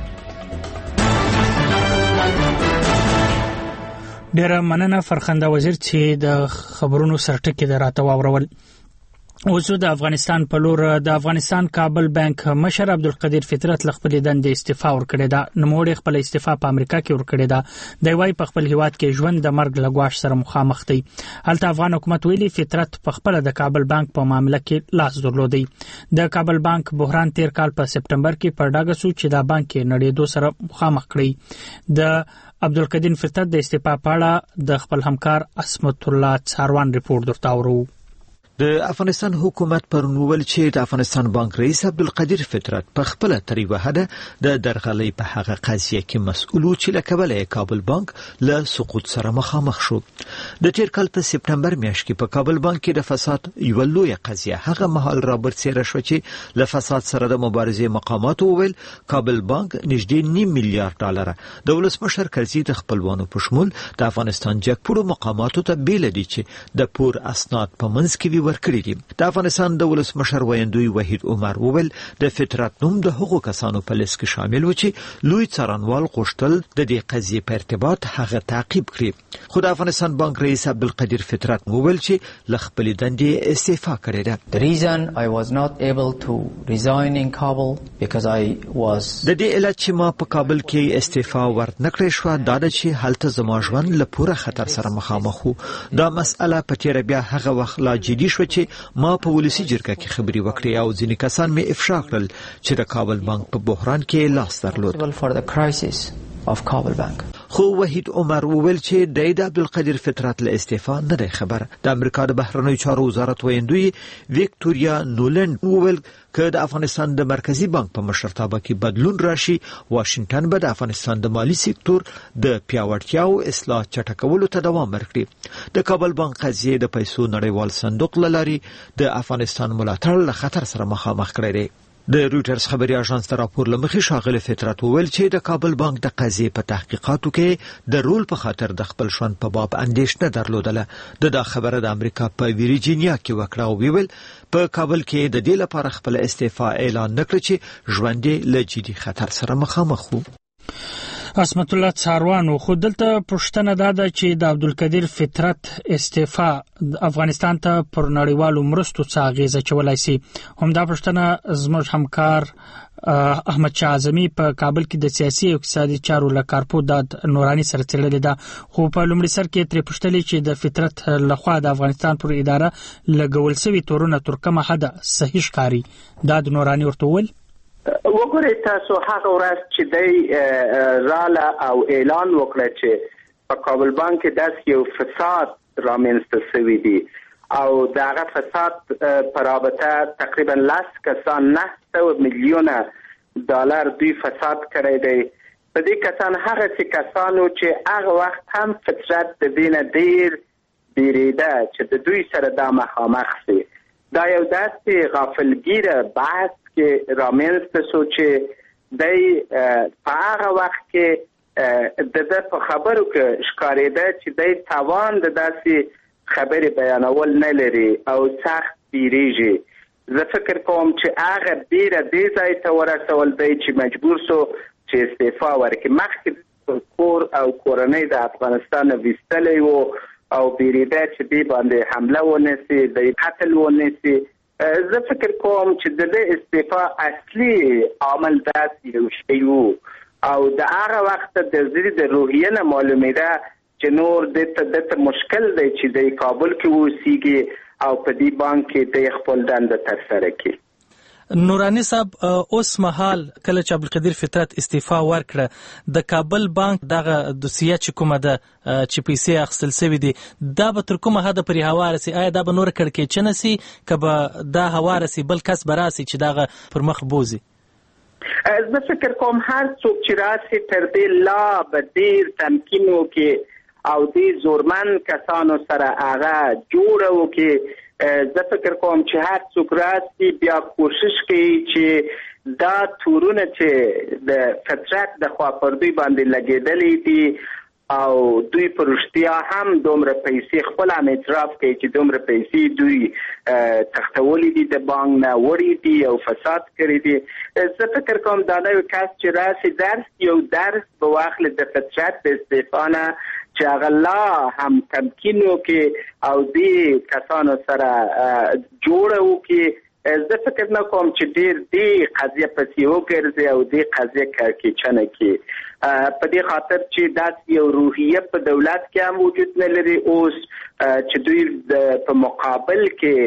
ډیره مننه فرخنده وزیر چې د خبرونو سرټکي دراته واورول. اوس د افغانستان په لور د افغانستان کابل بانک مشر عبدالقدیر فطرت له خپل دندې استعفا ورکړې ده. نوموړي خپل استعفا په امریکا کې ورکړې ده. دی وايي په خپل هیواد کې ژوند د مرګ له ګواښ سره مخامخ دی. هلته افغان حکومت ویلي فطرت په خپل د کابل بانک په معاملې کې لاس درلودي. د کابل بانک بحران تیر کال په سپټمبر کې پر ډاګه شو چې دا بانک نړیدو سره مخامخ کړی. د عبدالقدیر فطرت د استعفا په اړه د خپل همکار اسمت الله څاروان ریپورت درته اورو. د افغانستان حکومت پر نوول چې د افغانستان بانک رئیس عبدالقدیر فطرت په خپل تریوه هده د درغلۍ په هغه قضیه کې مسؤل چې له کبله کابل بانک له سقوط سره مخامخ شو. د تیر کال په سپټمبر میاشت کې په کابل بانک کې د فساد یو لوی قضیه هغه مهال را برسېره شو چې له فساد سره د مبارزې مقامات وویل کابل بانک نږدې نیم میلیارډ ډالر د ولسمشر کرزي د خپلوانو په شمول د افغانستان جګپوړو مقاماتو ته بیل دي چې د پور اسناد په منځ کې ورکړي دي. د افغانستان د ولسمشر ویندوی وحید عمر وویل د فطرت نوم د هغو کسانو په لیست کې شامل و چې لوی څارنوال غوښتل د دې قضیې په ارتباط هغه تعقیب کړي. خو د افغانستان بانک رئیس عبدالقدیر فطرت وویل چې له خپل دندې استعفا کړې ده. The reason I was not able to resign in Kabul because I was د دې علت چې ما په کابل کې استعفا ورنکړې شو دا د چې هلته زما ژوند له پوره خطر سره مخامخ و. دا مسأله په تیر بیا هغه وخت لا جدي شو چې ما په ولسی جرګه کې خبري وکړې او ځینې کسان مې افشا کړل چې د کابل بانک په بحران کې لاس درلود. for the crisis of Kabul Bank. خو وحید عمر وویل چې د عبدالقدیر فطرت له استعفا نه دی خبر. د امریکا د بهرنیو چارو وزارت ویندوی ویکټوریا نولند وویل که د افغانستان د مرکزی بانک په مشرتابه کې بدلون راشي واشنگټن به د افغانستان د مالی سکتور د پیاوړتیا او اصلاح چټکولو ته دوام ورکړي. د کابل بانک قضیه د پیسو نړیوال صندوق له لارې د افغانستان ملاتړ له خطر سره مخامخ کړی دی. د رويټرز خبري اژانس ته راپور لمخې شاغله فطرت وویل چې د کابل بانک د قضیې په تحقیقاتو کې د رول په خاطر د خپل ژوند په باب اندېښنه درلودله. د دا خبره د امریکا په ویرجینیا کې وکړه او ویل په کابل کې د دې لپاره خپل استعفا اعلان نکړ چې ژوند یې له جدي خطر سره مخامخ وو. اسمت الله څاروانو خو دلته پښتنه دا ده چې د عبدالقدیر فطرت استعفا افغانستان ته پر نړیوالو مرستو څه اغیزه چولای شي. همدا پښتنه زموږ همکار احمد شاه اعظمي په کابل کې د سیاسي او اقتصادي چارو لکارپو د نورانی سره تړلې ده. خو په لومړي سر کې تر پښتلې چې د فطرت لخوا د افغانستان پر اداره لګول شوی تورونه تر کومه حد صحیح ښکاري. دا د نورانی ورته ول وګورئ تاسو هغه ورځ چې دی راله او اعلان وکړ چې په کابل بانک کې داسې یو فساد رامنځته شوی دی او دغه فساد په رابطه تقریبا لس کسان نه سوه میلیونه ډالر دوی فساد کړی دی. په دې کسان هغه څه کسانو چې هغه وخت هم فطرت د دې نه ډېر بیریده چې د دوی سره دا مخامخ شي. دا یو داسې غافلګیره بحث کې رامنځته شو چې دی په هغه وخت کې د ده په خبرو کې ښکارېده چې دی توان د داسې خبرې بیانول نه لري او سخت بیریږي. زه فکر کوم چې هغه بیره دې ځای ته ورسول دی چې مجبور شو چې استعفا ورکړي. مخکې کور او کورنۍ د افغانستان ویستلی و او بیریده چې دې باندې حمله ونسي، د قتل ونسي. زه فکر کوم چې د دې استعفا اصلي عامل داسې یو شی و او د هغه وخت د زړه د روحیه نه معلومېده چې نور د ته مشکل دی چې د کابل کې اوسېږي او په دې بانک کې د خپل دنده ترسره کړي. نورانی صاحب اوس مهال کله چې عبدالقدیر فطرت استعفا ورکړه د کابل بانک دغه دوسیه چې کومه ده چې پیسې اخیستل سوي دي دا به تر کومه حده پورې هواره سي؟ آیا دا به نور کړکېچنه سي که به دا هواره سي بل کس به راسي چې دغه پر مخ بوزي؟ زه فکر کوم هر څوک چې راسي تر دې لا به ډېر تمکین وکړي او دې زورمن کسانو سره هغه جوړه وکړي. زه فکر کوم چې هر څوک راسي بیا کوشش کوي چې دا تورونه چې د فطرت د خواپردوی باندې لګېدلې دي او دوی په رښتیا هم دومره پیسې خپل هم اعتراف کوي چې دومره پیسې دوی تختولې دي د بانک نه وړي دي او فساد کړی دي. زه فکر کوم دا نوی کس چې راسي درس یو درس به واخلي د فطرت د استعفا نه چې هغه لا هم تمکین وکړي او دې کسانو سره جوړه وکړي. زه فکر نه کوم چې ډېر دې قضیه پسې وګرځي او دې قضیه کړکېچنه کړي. په دې خاطر چې داسې یو روحیه په دولت کې هم وجود نه لري اوس چې دوی په مقابل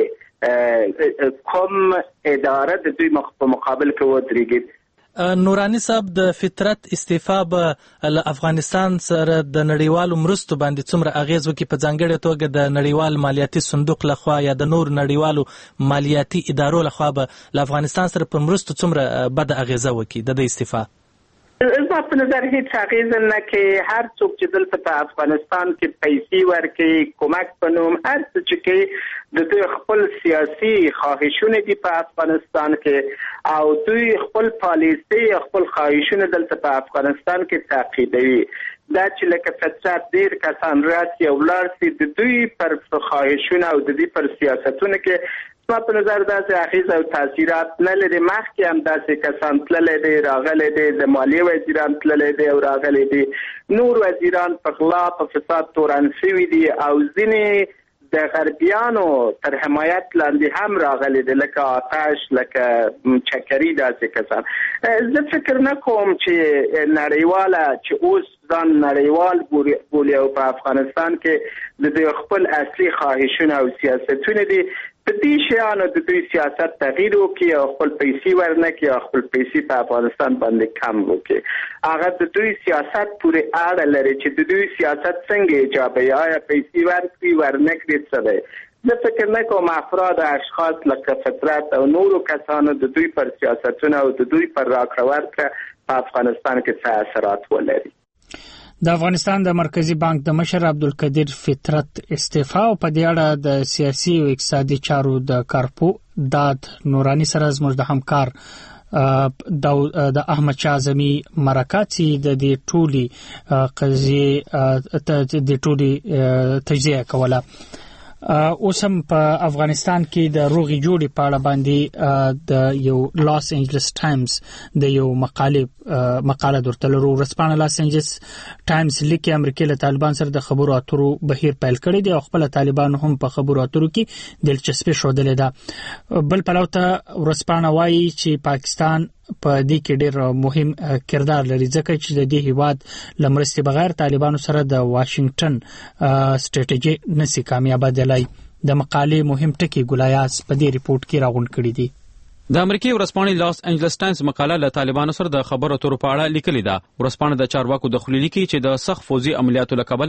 کې کوم اداره د دوی په مقابل کې ودرېږي. نورانی صاحب د فطرت استعفا به له افغانستان سره د نړیوالو مرستو باندې څومره اغیز وکړي، په ځانګړې توګه د نړیوال مالیاتي صندوق لخوا یا د نور نړیوالو مالیاتي ادارو لخوا به له افغانستان سره پر مرستو څومره بد اغیزه وکړي د دې استعفا؟ زما په نظر هیڅ اغیز نه کوي. هر څوک چې دلته په افغانستان کې پیسې ورکوي کومک په نوم هر څه چې کوي د دوی خپل سیاسي خواهشونه دي په افغانستان کې او دوی خپل پالیسي خپل خواهشونه دلته په افغانستان کې تعقیبوي. دا چې لکه فطرت ډېر کسان راسي او ولاړ سي د دوی پر خواهشونه او د دوی پر سیاستونه کې ما په نظر داسې اغیز او تاثیرات نه لري. مخکې هم داسې کسان تللی دی راغلی دی، د مالیې وزیران تللی دی او راغلی دی، نور وزیران په غلا په فساد تورن شوي دي او ځینې د غربیانو تر حمایت لاندې هم راغلی دی لکه آتش لکه چکري داسې کسان. زه فکر نه کوم چې نړیواله چې اوس ځان نړیوال بولي او په افغانستان کې د دوی خپل اصلي خواهشونه او سیاستونه دي په دې شیانو د دوی سیاست تغییر وکړي او خپل پیسې ورنه کړي او خپل پیسې په افغانستان باندې کم وکړي. هغه د دوی سیاست پورې اړه لري چې د دوی سیاست څنګه ایجابي آیا پیسې ورکړي ورنه کړي څه دی. زه فکر نه کوم افراد اشخاص لکه فطرت او نورو کسانو د دوی پر سیاستونه او د دوی پر راکړه ورکړه په افغانستان کې څه اثرات ولري. د افغانستان د مرکزی بانک د مشر عبدالقدیر فطرت استعفا او په دې اړه د سیاسي او اقتصادي چارو د کارپو داد نورانی سره زموږ د همکار د احمد شاه اعظمي مرکاتی د دې ټولي قضیه د ټولي تجزیه کوله. اوس هم په افغانستان کې د روغي جوړې په اړه باندې د یو لاس انجلس ټایمز د یو مقاله مقاله درته لرو. ورځپاڼه لاس انجلس ټایمز لیکي امریکا له طالبان سره د خبرو اترو بهیر پیل کړی دی او خپل طالبان هم په خبرو اترو کې دلچسپي ښودلې ده. بل پلوته ورځپاڼه وایي چې پاکستان په دې کې ډېر مهم کردار لري ځکه چې د دې هیواد لمرستي بغیر طالبانو سره د واشنگټن سټریټیجي نسی کامیابدلای. د مقالې مهم ټکي ګلایاس په دې ریپورت کې راغونډ کړي دي. د امریکای ورځپاڼې لاس انجلس ټایمز مقاله له طالبانو سره د خبرو اترو په اړه لیکلې ده. ورځپاڼه د چارواکو د خلیلي کې چې د سخت فوزي عملیاتو له کبله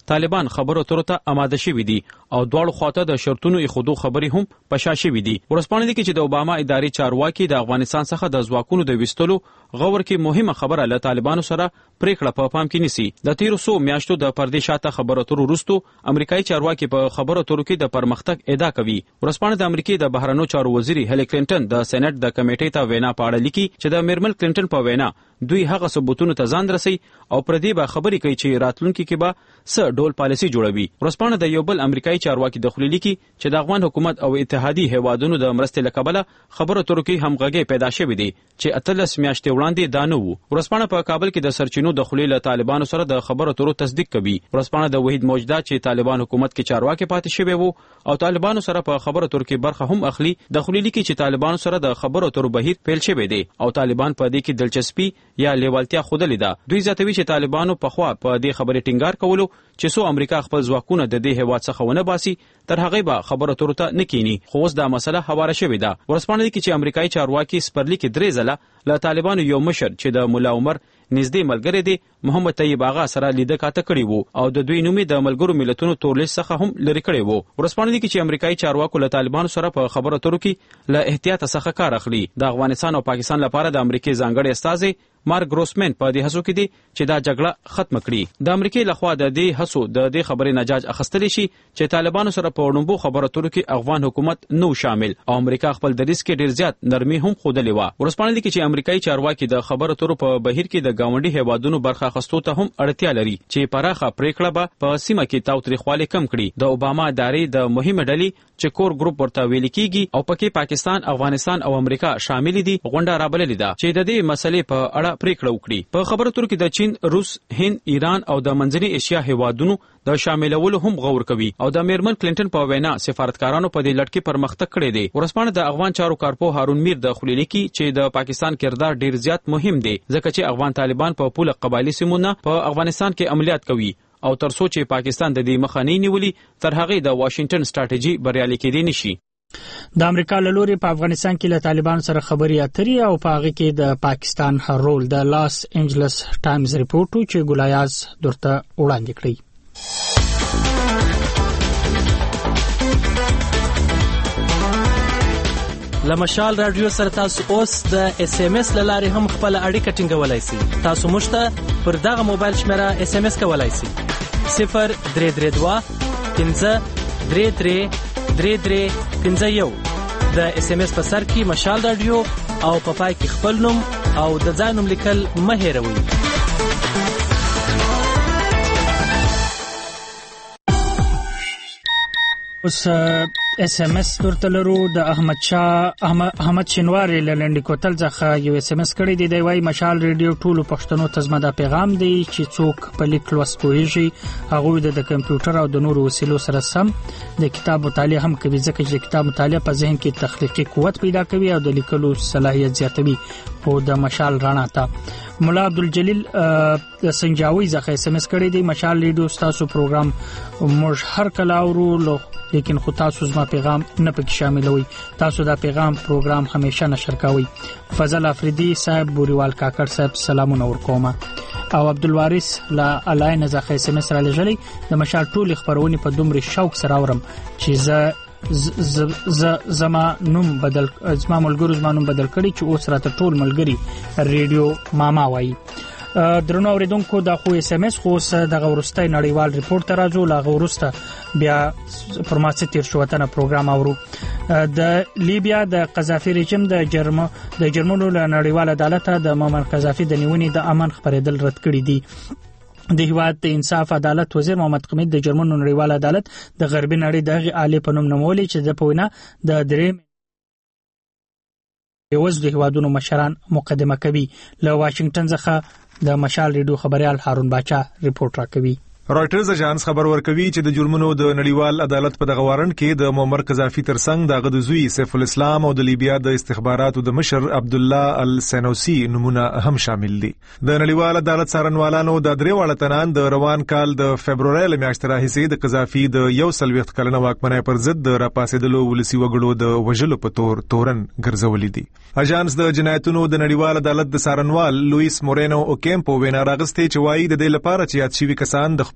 طالبان خبرو اترو ته آماده شوي دي او دواړو خواته د شرطونو ایښودو خبرې هم په شا شوي دي. ورځپاڼه لیکي چې د اوباما ادارې چارواکي د افغانستان څخه د ځواکونو د ویستلو غور کې مهمه خبره له طالبانو سره پریکړه په پام کې نیسي. د تیرو څو میاشتو د پردې شاته خبرو اترو وروسته امریکایي چارواکي په خبرو اترو کې د پرمختګ ادعا کوي. ورځپاڼه د امریکای د بهرنیو چارو وزیر هیلي کلینټن د سېنات د کمیټې ته وینا پاړه لیکي چې د میرمن کلینټن په وینا دوی هغه ثبوتونو ته ځان رسي او پر دې به خبرې کوي چې راتلونکي کې به څه ډول پالیسي جوړوي. ورځپاڼه د یو بل امریکایي چارواکي د خولي لیکي چې د افغان حکومت او اتحادي هیوادونو د مرستې له کبله خبرو اترو کې همغږي پیدا شوې دي چې اتلس میاشتې وړاندې دا نه وو. ورځپاڼه په کابل کې د سرچینو د خولي له طالبانو سره د خبرو اترو تصدیق کوي. ورځپاڼه د وحید موجوده چې طالبان حکومت کې چارواکي پاتې شوی وو او طالبانو سره په خبرو اترو کې برخه هم اخلي د خولي لیکي چې طالبانو سره د خبرو اترو بهیر پیل شوی دی او طالبان په دې کې دلچسپي یا لیوالتیا خودلې ده. دوی زیاتوي چې طالبانو په خوا په دې خبرې ټینګار کولو چې سو امریکا خپل ځواکونه د دې هیواد څخه ونه باسي تر هغه به خبرو اترو ته نه کینی. خو اوس دا مسله هواره شوې ده. ورځپاڼه لیکي چې امریکایي چارواکي سپرلی کې درې ځله له طالبانو یو مشر چې د مولا عمر نږدې ملګری دی محمد طیب آغا سره لیده کاته کړی وو او د دوی نومي د ملګرو ملتونو تورلیست څخه هم لري کړی وو. ورځپاڼه لیکي چې امریکایي چارواکو له طالبانو سره په خبرو اترو کې له احتیاط څخه کار اخلي. د افغانستان او پاکستان لپاره د امریکای ځانګړي استازي مارک ګروسمن په دې هڅو کې دي چې دا جګړه ختم کړي. د امریکای لخوا د دې هڅو د دې خبرې نجاج اخیستل شي چې طالبانو سره په وړاندو خبرو اترو کې افغان حکومت نو شامل او امریکا خپل دریځ کې ډیر زیات نرمي هم خوده لیوا. ورځپاڼه لیکي چې امریکایي چارواکي د خبرو اترو په بهیر کې د گاونډي هیوادونو برخه اخیستو ته هم اړتیا لري چې پراخه پریکړه به په سیمه کې تاوتریخوالی کم کړي. د اوباما ادارې د مهمه ډلې چې کور ګروپ ورته ویل کیږي او پکې پاکستان، افغانستان او امریکا شامل دي غونډه رابللې ده چې د دې مسلې په اړه پریکړه وکړي. په خبرو اترو کې د چین، روس، هند، ایران او د منځنۍ ایشیا هیوادونو د شاملولو هم غور کوي او د میرمن کلینټن په وینا سفارتکارانو په دې لټ کې پرمختګ کړی دی. ورځپاڼه د افغان چارو کارپو هارون میر د خولي لیکي چې د پاکستان کردار ډیر زیات مهم دی ځکه چې افغان طالبان په پوله قبایلی سیمونه په افغانستان کې عملیات کوي او تر څو چې پاکستان د دې مخه نه نیولي تر هغه د واشنگټن ستراتیژي بریالي کېدی نشي. د امریکا له لوري په افغانستان کې له طالبان سره خبرې اترې او په هغه کې د پاکستان هر رول د لاس انجلس ټایمز ریپورت چې ګلایاز درته وړاندې کړی. لمشال رادیو سره تاسو اوس د اس ام اس لاره هم خپل اړیکه ټینګولای شئ. تاسو مشته پر دغه موبایل شمیره اس ام اس کولای شئ صفر درې درې دوه پنځه درې درې درې درې پنځه یو. د اس ام اس په سر کې مشال رادیو او په پای کې خپل نوم او د ځای نوم لیکل مه هېروئ. اوس اس ام اس ورته لرو د احمد شاه احمد شینواری لنډی کوتل څخه یو اس ام اس کړی دی. دی وايي مشال ریډیو ټولو پښتنو ته زما د پیغام دی چې څوک په لیک لوست پوهیږي هغه د کمپیوټر او د نورو وسیلو سره سم د کتاب مطالعه هم کوي ځکه چې کتاب مطالعه په ذهن کې تخلیقي قوت پیدا کوي او د لیکلو صلاحیت زیاتوي. په د مشال رانا ته مولا عبدالجلیل سنجاوي ځخه اس ام اس کړی دی. مشال ریډیو تاسو پروګرام موږ هر کله اورو لیکن خو تاسو زما پیغام نه پکې شاملوي. تاسو دا پیغام پروګرام همیشه نشر کوي. فضل افریدی صاحب، بوریوال کاکړ صاحب سلامونه ورکوم او عبدالوارث لا الاین زخه اس ام اس را لګلې د مشال ټول خبرونه په دومره شوق سره اورم چې ز ز ز زما نوم بدل زما ملګرو زما نوم بدل کړي چې اوس راته ټول ملګری ریډیو ماما وایي. درنو اوریدونکو دا خو اس ام اس خو د غورستای نړیوال ریپورت راځو لا غورسته بیا فرماسي تیر شو وطن پروګرام اورو. د لیبیا د قذافي رژیم د جرم د جرمنو نړیوال عدالت د معمر قذافي د نیونې د امن خبرېدل رد کړی دی. د هیواد د انصاف عدالت وزیر محمد قمید د جرمنو نړیوال عدالت د غربي نړۍ دغه عالی په نوم نومولې چې د پوینا د درې یوز د هیوادونو مشران مقدمه کوي. له واشنگټن څخه د مشال ریډیو خبريال هارون باچا ریپورت راکوي. رائټرز اژانس خبر ورکوي چې د جرمونو د نړیوال عدالت په دغه وارنټ کې د معمر قذافي ترڅنګ د غدوزوی سیف الاسلام او د لیبیا د استخباراتو د مشر عبد الله السنوسی نمونه هم شامل دي. د نړیوال عدالت څارنوالانو د درې واړه تنان د روان کال د فبرवरी لمیاشتې راهیسې د قذافي د یو سلويخت کلنه واکمنۍ پر ضد د راپاسېدلو ولسی وګړو د وژلو په تور تورن ګرځولې دي. اژانس د جنایتونو د نړیوال عدالت د څارنوال لوئیس مورینو اوکیمپو وینا راغستې چې وایي د دې لپاره چې یاد شوي کسان د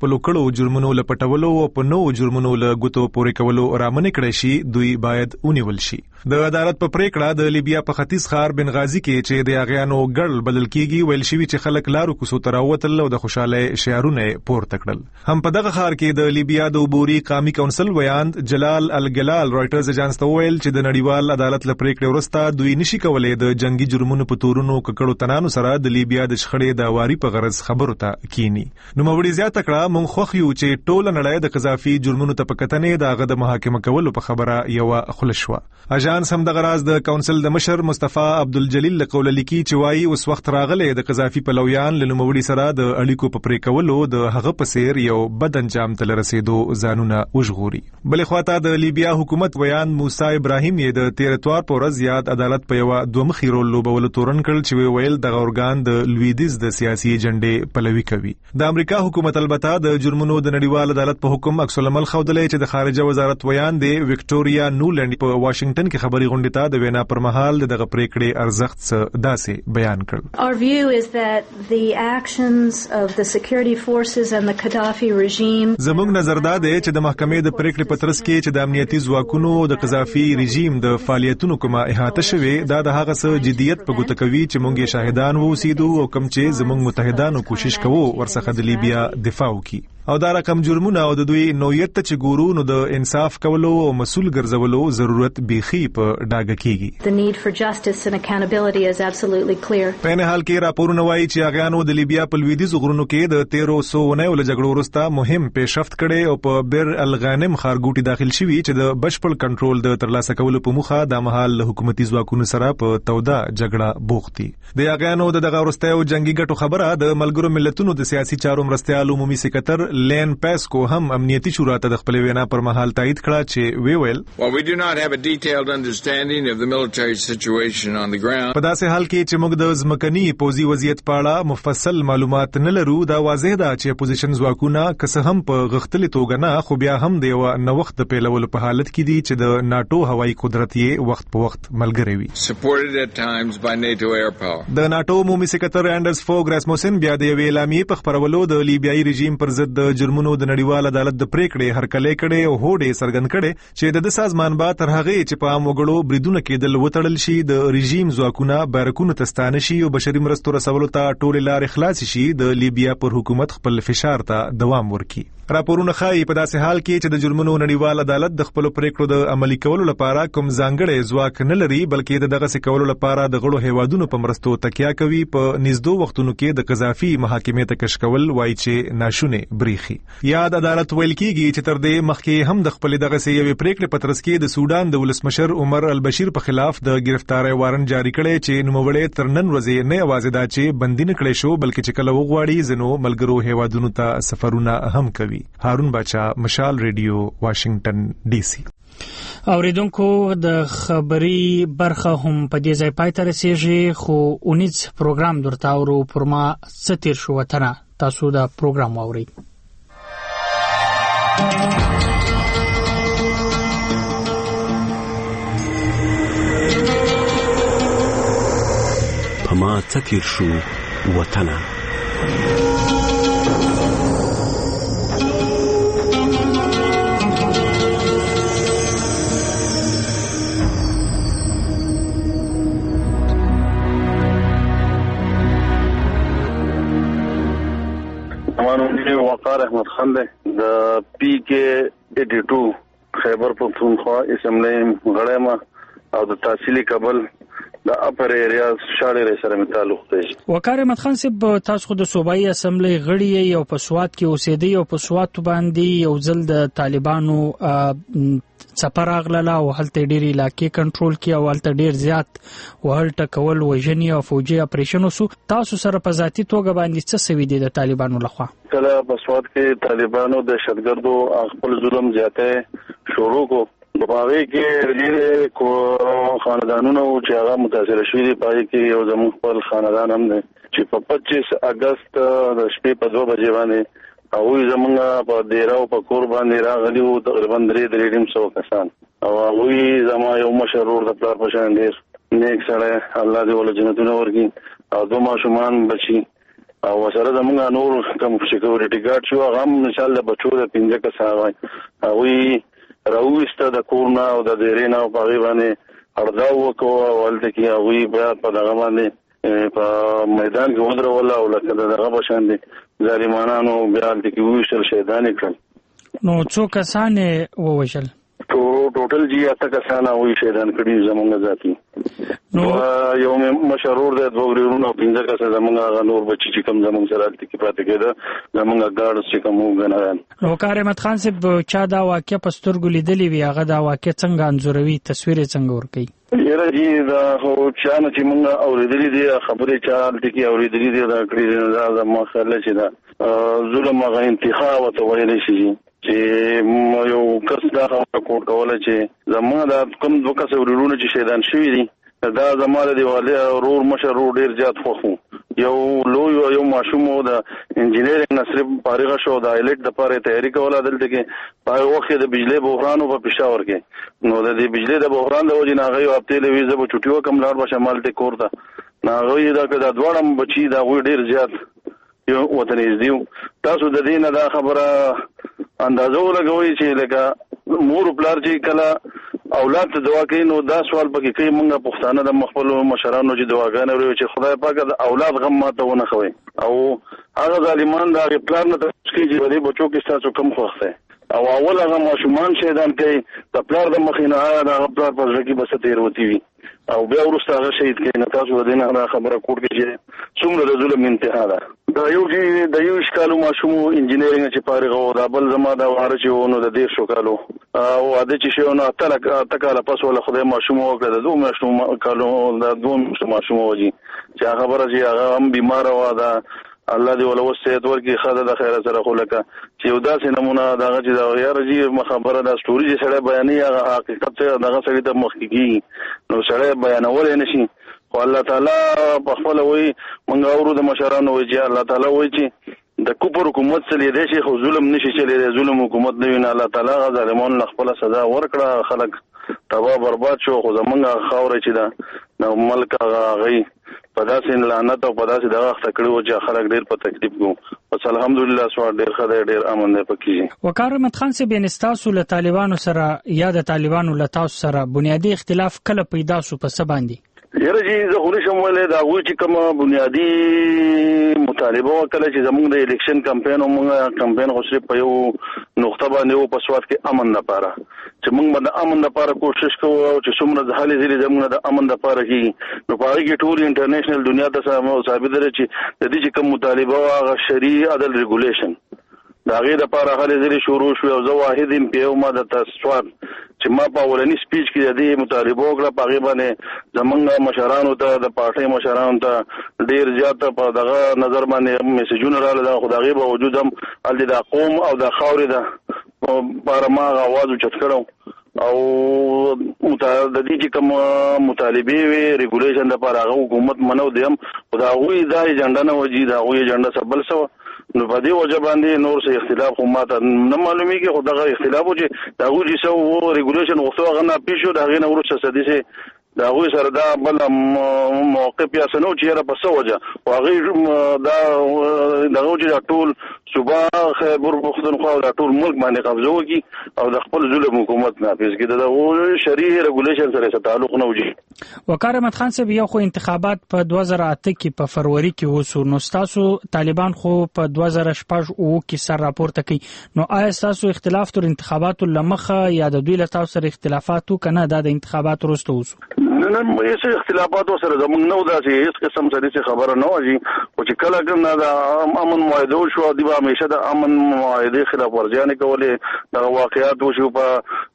خپل کړو جرمونو لپټولو او په نو جرمونو له غوتو پورې کولو رامنې کړی شي دوی باید ونیول شي. د عدالت په پریکړه د لیبیا په ختیځ ښار بنغازي کې چې د اغیانو ګړل بدل کیږي ویل شوی چې خلک لارو کوڅو ته راوتل او د خوشاله شعارونه پورته کړل. هم په دغه ښار کې د لیبیا د عبوري قومي کونسل ویاند جلال الجلال رائټرز اجانس ته ویل چې د نړیوال عدالت له پریکړې وروسته دوی نشي کولای د جنگي جرمونو په تورونو ککړو تنانو سره د لیبیا د شخړې د واری په غرض خبرو ته کینی. نو موري زیاته کړه مونږ خوښ یو چې ټول نړۍ د قذافي جرمونو ته پکتنې د غد محاکمه کولو په خبره یو خلشوا. اجانس هم دغه راز د کونسل د مشر مصطفی عبدالجلیل له قوله لیکي چې وایي اوس وخت راغلی د قذافي پلویان له نوموړي سره د اړیکو په پرې کولو د هغه په څیر یو بد انجام ته رسیدو ځانونه وژغوري. بلې خواته د لیبیا حکومت ویان موسی ابراهیم یې د تیر اتوار په ورځ یاد عدالت په یو دوه مخي رول لوبولو تورن کړل چې ویل د اورګان د لویدیز د سیاسي جنډې پلوي کوي. د امریکا حکومت البته د جرمونو د نړیوال عدالت په حکم عکس العمل خوندلې چې د خارجه وزارت ویان دی وکټوریا نولند په واشنگټن کې خبري غونډه ته د وینا پر مهال دغه پریکړې ارزښت څه داسې بیان کړ. Our view is that the actions of the security forces and the Gaddafi regime زموږ نظر دا دی چې د محکمې د پریکړې په ترڅ کې چې د امنیتي ځواکونو د قذافي رژیم د فعالیتونو کومه احاطه شوه دا د هغه څه جديت په ګوته کوي چې موږ شاهدان ووسیدو او کوم چې زموږ متحدانو کوشش کوو ورڅخه د لیبیا دفاع وکړي او دا رقم جرمونه او د دوی نوعیت ته چې ګورو نو د انصاف کولو او مسؤل ګرځولو ضرورت بیخي په ډاګه کیږي. The need for justice and accountability is absolutely clear. په نه حال کې راپورونه وایي چې اغیانو د لیبیا په لویدیځ غرونو کې د تیرو سو نه ول جګړو وروسته مهم پیشرفت کړي او په بیر الغانم ښارګوټي داخل شوي چې د بشپړ کنټرول د ترلاسه کولو په موخه د مهال حکومتي ځواکونو سره په توده جګړه بوختي. د اغیانو د دغه وروستیو جنگي ګټو خبره د ملګرو ملتونو د سیاسي چارو مرستيال عمومي سکرټر لین پیسکو هم امنیتي شورا ته د خپل وینا پر مهال تایید کړه چې وی ویل While we do not have a detailed understanding of the military situation on the ground په داسې حال کې چې موږ د ځمکني پوزي وضعیت په اړه مفصل معلومات نه لرو دا واضح ده چې اپوزیشن ځواکونه که څه هم په غښتلې توګه نه خو بیا هم د یو نوښت د پیلولو په حالت کې دي چې د ناتو هوایي قدرت یې وخت په وخت ملګری وي. supported at times by NATO air power. د ناتو عمومي سکرټر انډرز فوګ راسموسن بیا د یوې اعلامیې په خبرولو د لیبیایي رژیم پر ضد د جرمونو د نړیوال عدالت د پریکړې هرکلې کړي او هوډې څرګند کړي چې د سازمان با تر هغه چې په عام وګړو بریدونه کېدل وټړل شي د رژیم ځواکونه بیرکونو تستانه شي او بشري مرستو رسولو ته ټول لارې خلاص شي د لیبیا پر حکومت خپل فشار ته دوام ورکړي. راپورونه ښایي په داسې حال کې چې د جرمونو نړیوال عدالت د خپل پریکړو د عملي کولو لپاره کوم ځانګړی ځواک نه لري بلکې د دغه سکولو لپاره د غړو هیوادونو په مرستو تکیه کوي. په نږدې وختونو کې د قذافي محاکمې ته کش کول وایي چې ناشونه بریخي. یاد عدالت ویل کیږي چې تر دې مخکې هم د خپل دغه سیوی پریکړې په ترڅ کې د سودان د ولسمشر عمر البشیر په خلاف د گرفتاری وارنټ جاری کړي چې نوموړی تر نن ورځې نه یوازې دا چې بندي نه کړي شو بلکې چې کله وغواړي زنو ملګرو هیوادونو ته سفرونه هم کوي. هارون بچا مشال ریډیو واشنگټن ډي سي. اوریدونکو د خبري برخه هم په دې ځای پای ته رسیږي خو اونیز پروګرام درته اورو پر ما ستیر شو وطن تاسو دا پروګرام اورئ. پما ستیر شو وطن وقار احمد خان دی د پی کې ایټي ټو خیبر پختونخوا اسمبلی غړی ما او د تحصیلي کابل د اپر ایریا شاړې سره تعلق دی. وقار احمد خان صاحب تاسو خو د صوبایي اسمبلی غړی یو په سواد کې اوسېدی او په سواد باندې یو ځل د طالبانو سفر اغللا او هلته ډېری علاقې کنټرول کی او هلته ډېر زیات وهلته کول وژنې او فوجي اپریشن وسو. تاسو سره په ذاتي توګه باندې څه سوي دي د طالبانو لخوا؟ کله په سواد کې طالبانو د شتګردو خپل ظلم زیاته شروع کو باغې کې ډېر کو خاندانونو چې هغه متاثر شوي دي پای کې یو زموږ خپل خاندان هم دی چې په پچیس اگست د شپې په دوه بجې باندې هغوی زمونږ په دیره او په کور باندې راغلي وو تقریبا درې درې نیم سوه کسان او هغوی زما یو مشر ورور د پلار په شان ډېر نیک سړی الله دې ورله جنتونه ورکړي او دوه ماشومان بچي او سره زمونږ نور کوم سکیورټي ګارد شو هغه مثال د بچو د پنځه کسان هغه راوېسته د کورنا او د دیرینا په غیبانه اړداو وکړو ولته کې هغه بیا په دغه باندې په میدان کې ودرول او لکه دغه بشان دي ظالمانانو بیا د کې وښل شیطان کړ نو څو کسان ووشل ټوټل جی اته کسان وې شیطان کړي زمونږ ذاتي نو یو مشرور د دوغریونو پنځه کسان زمونږ نور بچی چې کوم زمونږ سره کې پاتې کېده زمونږ ګارد چې کوم وګڼل نو کار احمد خان صاحب چا دا واقع پسترګو لیدلې وی هغه دا واقع څنګه انځوروي تصویر څنګه ورکړي یره جی دا خو چا نه چې موږ اورېدلې دي خبرې چا لکه اورېدلې دي دا کړی دا زموږ خلک چې دا ظلم غو انتخاب ته ویل شي چې یو کس دا کوټ کوله چې زموږ دا کوم دوه کس ورونه چې شیطان شوی دي دا زموږ دی والي رور مشر رور ډیر زیات خوخو یو لوی یو ماشوم د انجینرینګ نصر فارغ شو د ایلیټ د پاره تیاری کوله دلته کې په وخت د بجلی بحران په پېښور کې نو د بجلی د بحران د وجې نه غي هفته له ویزه په چټیو کم لار به شمال ته کور ته نه غوي دا کدا دواړم بچي دا غوي ډیر زیات یو وطن یې دیو تاسو د دینه دا خبره اندازو لګوي چې لکه مور پلار چې کله اولاد ته دعا کوي نو دا سوال پکې کوي موږ پښتانه د مخبل مشرانو چې دعاګانې ورو چې خدای پاک د اولاد غم ماته ونه خوي او هغه ظالمان دا پلان نه تشکي چې ولې بچو کې تاسو کم خوخته او اول هغه ماشومان شهیدان کوي د پلار د مخینه دا پلار په ځکه بس تیروتی وي او بیا ورسته هغه شهید کوي نه تاسو د نه خبره کوټ کې چې څومره د ظلم انتها ده دا یو چې د یو ښکالو ماشوم انجینرینګ چې فارغ و دا بل زما دا واره چې ونه د دې شو کالو او اده چې شو نو تلک تکاله پس ولا خدای ماشوم وکړه د دوه ماشوم کالو د دوه ماشوم وږي چې خبره چې هغه هم بیمار و دا الله دې ولا وسید ورکی خاله د خیره سره خلکه چې یو داسې نمونه دغه چې دا یار جی مخبره د ستوري چې سره بیانې هغه حقیقت دغه سړي ته مخکېږي نو سره بیانول نه شي خو الله تعالی په خپل وی مونږ اورو د مشرانو وی چې الله تعالی وی چې د کوپر حکومت سره دې شي خو ظلم نشي چلے ظلم حکومت نه ویني الله تعالی ظالمون خپل سزا ورکړه خلک تبا برباد شو خو زمونږ خاور چې دا نو ملک غي په داسې لعنت او په داسې دغه وخت کړو چې خلک ډېر په تکلیف کوم بس الحمدلله سوار ډېر خدای ډېر امن دی پکې وقار احمد خان صاحب انستاسو له طالبانو سره یا د طالبانو له تاسو سره بنیادی اختلاف کله پیدا شو په څه باندې یره جی زه خو نشم ویلی د هغوی چې کومه بنیادي مطالبه وکړه چې زموږ د الیکشن کمپین او موږ کمپین خو صرف په یو نقطه باندې و په سوات کې امن لپاره چې موږ به د امن لپاره کوشش کوو چې څومره هلې ځلې زموږ د امن لپاره کېږي نو په هغې کې ټول انټرنیشنل دنیا ته ثابت دی چې د دې چې کوم مطالبه وه هغه شرعي عدل ریګولیشن د هغې دپاره هلې ځلې شروع شوې او زه واحد یم پی او ما د سوات چې ما په اولني سپیچ کې د دې مطالبه وکړه په هغې باندې زمونږ مشرانو ته د پارټۍ مشرانو ته ډېر زیات په دغه نظر باندې میسجونه راغله د خو د هغې باوجود هم هلته د قوم او د خاورې د لپاره ما هغه اواز اوچت کړی او د دې چې کوم مطالبې وي ریګولیشن دپاره هغه حکومت منو دی هم خو د هغوی دا ایجنډا نه وه چې د هغوی ایجنډا څه بل څه نو په دې وجه باندې نور څه اختلاف خو ماته نه معلومیږي خو دغه اختلاف و چې د هغوی چې څه و ریګولیشن غوښتو هغه ناپېښ شو د هغې نه وروسته څه داسې د هغوی سره دا بله موقف یا څه نه و چې یاره په څه وجه خو هغې دا دغه و چې دا ټول صوبه خیبر پښتونخوا او دا ټول ملک باندې قبضه وکړي او د خپل ظلم حکومت نافذ کړي د هغو شرعي ریګولیشن سره څه تعلق نه وجي وقار احمد خان صاحب یو خو انتخابات په دوه زره اته کې په فروری کې وسو نو ستاسو طالبان خو په دوه زره شپږ اوه کې سر راپورته کوي نو آیا ستاسو اختلاف تر انتخاباتو لمخه یا د دوی له تاسو سره اختلافاتو کنه دا د انتخابات وروسته وسو نه نه هیڅ اختلافات سره زموږ نه و داسې هیڅ قسم سره خبره نه وځي خو چې کله کله د امن معاهده شو دی به همیشه د امن معاهده خلاف ورزیانې کولې د واقعیات وشو په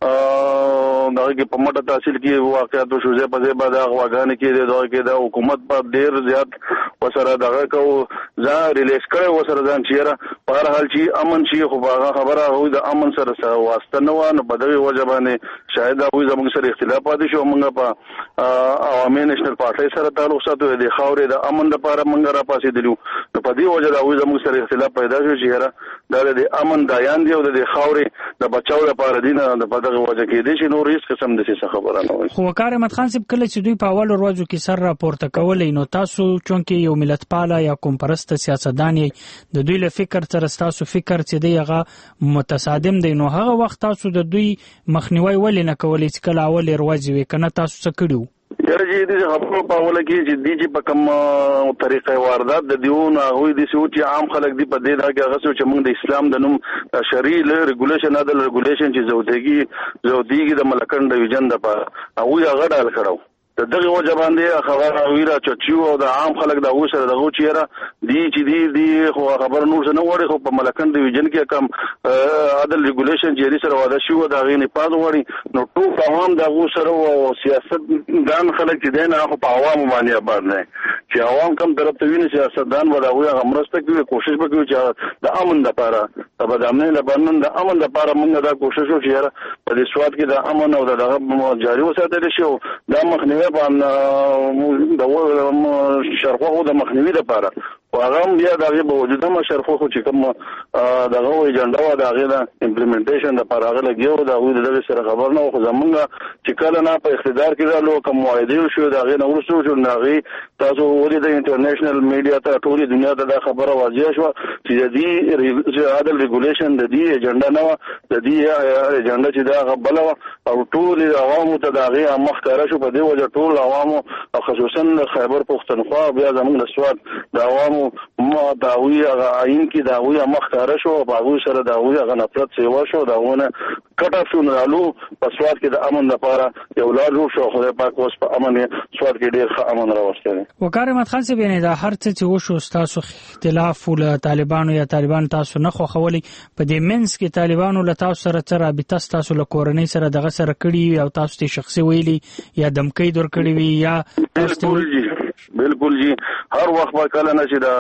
دغه کې په مټه تحصیل کې واقعیات وشو ځای په ځای به د غواګانې کې دغه کې د حکومت په ډېر زیات وسره دغه کو ځان ریلیز کړی وسره ځان چیرې په هر حال چې امن شي خو هغه خبره هغوی د امن سره سره واسطه نه وه نو په دغې وجه باندې شاید هغوی زموږ سره اختلاف پاتې شو موږ په عوامي نېشنل پارټۍ سره تعلق ساتو د خاورې د امن لپاره موږ راپاڅېدلي وو نو په دې وجه د هغوی زموږ سره اختلاف پیدا شو چې یاره دا د امن دایان دی او د خاورې د بچاو لپاره دی نه په دغه وجه کې دی چې نور هېڅ قسم داسې خبره نه وي خو وقار احمد خان صاحب کله چې دوی په اولو ورځو کې سر راپورته کولی نو تاسو چونکې یو ملتپاله یا قوم پرسته سرپرست سیاستدان یې د دوی له فکر سره تاسو فکر چې دی هغه متصادم دی نو هغه وخت تاسو د دوی مخنیوي ولې نه کولای چې کله اول روازي وي کنه تاسو څه کړیو یاره چې دې خبرو په اوله کې چې دې چې په کوم طریقې واردات د دیونه هغه دې سو چې عام خلک دې په دې دا کې هغه چې موږ د اسلام د نوم شرعي ریګولیشن عدل ریګولیشن چې زودګي زودګي د ملکن ډیویژن د په هغه هغه ډال کړو د دغه وجه باندې خبره ویرا چچیو او د عام خلک د هغه سره دغه چیرې دی چې دی دی خو خبر نور څه نه وړي خو په ملکن ډیویژن کې کم عدل ریګولیشن چې سره واده شو دا غي نه پاد وړي نو ټول عوام د هغه سره او سیاست ګان خلک چې دین هغه په عوام باندې آباد نه چې عوام کم طرف ته ویني سیاستدان ولا هغه مرسته کوي کوشش وکړي چې د امن لپاره د امن لپاره د امن لپاره موږ دا کوشش وکړو په دې سواد کې د امن او د جاري وساتل شي دا مخنیوي باندې د شرفه د مخنیوي لپاره واغم بیا دغه په وجود ما شرفه خو چې کوم دغه ایجنډا و دغه د امپلیمنټیشن لپاره هغه لګیو دا وې دغه سره خبر نه خو زمونږ چې کله نه په اقتدار کې رالو کوم معاهده شو دغه نو ورسو شو نغي تاسو ولې د انټرنیشنل میډیا ته ټولې دنیا ته دا خبره واضح شو چې د دې عدل ریګولیشن د دې ایجنډا نه د دې ایجنډا چې دا غبل او ټول عوامو ته دغه مخکاره شو په دې وجه ټول عوامو خصوصا خیبر پختونخوا بیا زمونږ سواد د عوامو ما داوی هغه عین کې داوی مخکاره شو باغو سره داوی هغه نفرت سیوا شو داونه کټه شو نالو په سواد کې د امن لپاره یو لارو شو خدای پاک اوس په امن سواد کې ډیر ښه امن راوستي وقار احمد خان سی بینه دا هر څه چې وشو تاسو اختلاف ول طالبانو یا طالبان تاسو نه خو خولي په دې منس کې طالبانو له تاسو سره تر رابطه تاسو له کورنۍ سره دغه سره کړی او تاسو ته شخصي ویلي یا دمکې دور کړی وی یا بالکل جی هر وخت به کله نشي دا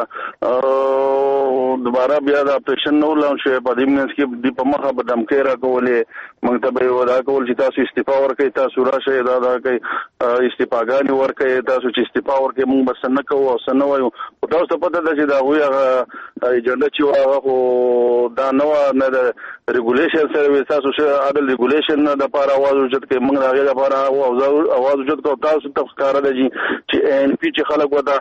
دوباره بیا د اپریشن نو لون شي په دې منځ کې د په مخه به دمکې را کولې موږ ته به ودا کول چې تاسو استعفا ورکړئ تاسو راشه دا دا کوي استعفاګانی ورکړئ تاسو چې استعفا ورکړئ موږ بس نه کوو او سن وایو او تاسو ته پته ده چې دا وی هغه ایجنډا چې هغه خو دا نو نه د ریګولیشن سره تاسو چې عدل ریګولیشن نه د لپاره आवाज وجد کې موږ هغه لپاره आवाज وجد کو تاسو ته ښکارا ده چې ان پی چې خلک ودا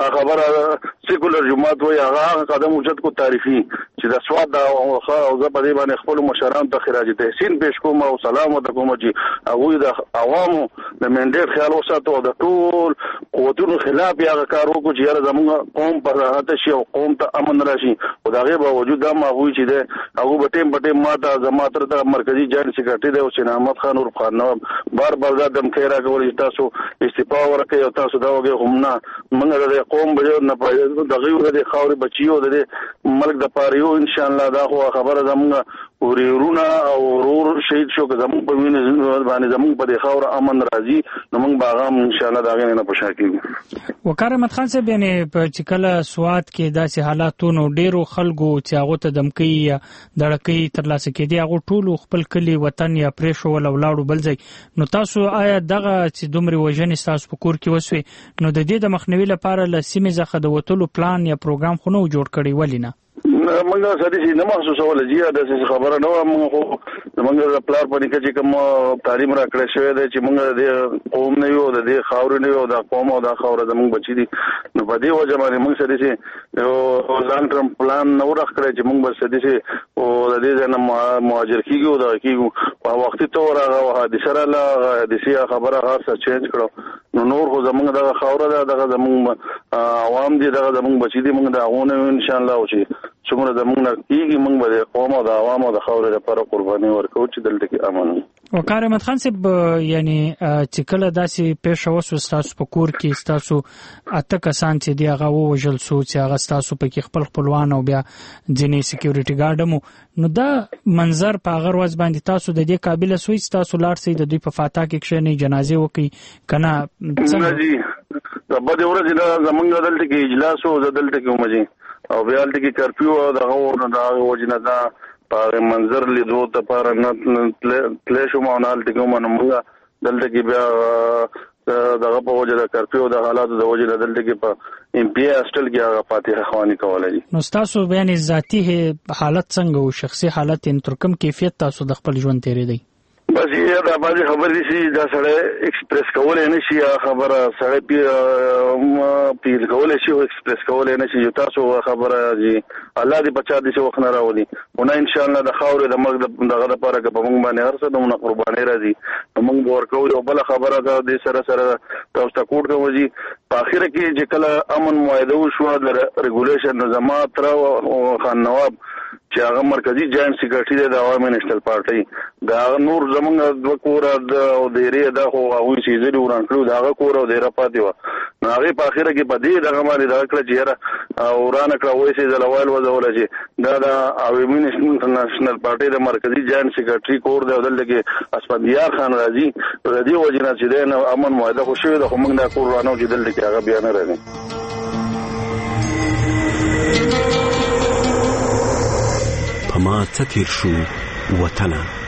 خبره سیکولر جماعت وای هغه قدم وجد کو تعریفي چې د سواد د او زه په دې باندې خپل مشران ته خراج تحسین پیش کوم او سلام وکوم چې هغه د عوامو د منډې خیال وساتو د ټول قوتونو خلاف هغه کار وکړي چې زموږ قوم پر راحت شي او قوم ته امن راشي او دغه به وجود ما وای چې د هغه په ټیم په ټیم ماته زماتر ته مرکزی جاین سیکریټری د حسین احمد خان اور خان نو بار بار دا دم خیره کوي تاسو استعفا ورکړئ او تاسو دا وګه هم نه موږ د قوم به نه پای دغه د خاورې بچیو د ملک د پاریو ان شاء الله دا خو خبره زموږ ورورونه او ورور شهید شو که زموږ په وینې باندې زموږ په خاور امن راځي نو موږ باغام ان شاء الله دا غنه نه پښاکیږي وقار احمد خان صاحب یعنی په چکله سواد کې داسې حالاتونو ډیرو خلکو چې هغه ته دمکې یا دړکې ترلاسه کېدي هغه ټول خپل کلی وطن یا پریښو ول ولاړو بلځي نو تاسو آیا دغه چې دومره وژنې تاسو په کور کې وسوي نو د دې د مخنیوي لپاره ل سیمه ځخه د وټولو پلان یا پروګرام خو نو جوړ کړی ولینه موږ سړي چې نه محسوسه ول جی دا خبره نه موږ خو موږ د پلان په نکه چې کوم تعلیم را کړی شوی دی چې موږ د قوم نه یو د دې خاور نه یو د قوم او د خاور زموږ بچی دي نو په دې وجه باندې موږ سړي چې یو لانګ ټرم پلان نو راخړی چې موږ بس سړي چې او د دې نه مهاجر کیږو دا کیږو په وخت ته راغو حادثه را لا د سیا خبره هر څه چینج کړو نو نور خو زموږ د خاور ده دغه زموږ عوام دي دغه زموږ بچی دي موږ دا غونه ان شاء الله او چې څومره زموږ نه کیږي موږ به قوم او د عوامو د خاورې لپاره قرباني ورکوو چې دلته کې امن وقار احمد خان صاحب یعنی چې کله داسې پیښه وسو تاسو په کور کې تاسو اته کسان چې دی هغه وژل سو چې هغه تاسو په کې خپل خپلوان او بیا ځینې سکیورټي ګارډمو نو دا منظر په هغه ورځ باندې تاسو د دې قابل سوي تاسو لاړ سي د دوی په فاتحه کې کښنه جنازه وکي کنه څنګه جی په دې ورځ دا زمونږ دلته کې اجلاس او دلته کې ومجي او بیا دلته کې کرفیو او دغه ورنه دا وجنه دا په منظر لیدو ته پاره نه تل شو مونږ دلته کوم نه دلته کې بیا دغه په وجه د کرفیو د حالاتو د وجه دلته کې په ام پی هاستل کې هغه فاتحه خواني کولای نو تاسو بیان ذاتی حالت څنګه او شخصي حالت ان تر کوم کیفیت تاسو د خپل ژوند تیرې دی بس یې دا باندې خبرې شي دا سره ایکسپریس کولای نه شي خبره سره پیل کولای شي او ایکسپریس کولای نه شي تاسو خبره دي الله دې بچا دې وخت نه راولي ونه ان شاء الله د خاورې د مرګ دغه لپاره که په موږ باندې هر څه د قرباني راځي موږ ورکو او بل خبره ده د سره سره تاسو ته کوټ کوي په اخر کې چې کله امن معاهده وشو د ریګولیشن نظامات را او خان نواب چې هغه مرکزی جاینټ سیکریټری د عوامي نېشنل پارټي دا نور زمونږ د کور د ډیری د خو او چې زری وران کړو دا کور او ډیره پاتې و نو هغه په اخر کې په دې دغه باندې دا کړ چې وران کړ وایي چې زلوال وځول چې دا د عوامي نېشنل پارټي د مرکزی جاینټ سیکریټری کور د دلته اسفندیار خان راځي د دې وجنه چې د امن معاهده خو شوی د موږ د کور رانو چې دلته هغه بیان راغی ما څه تیر شو وطنه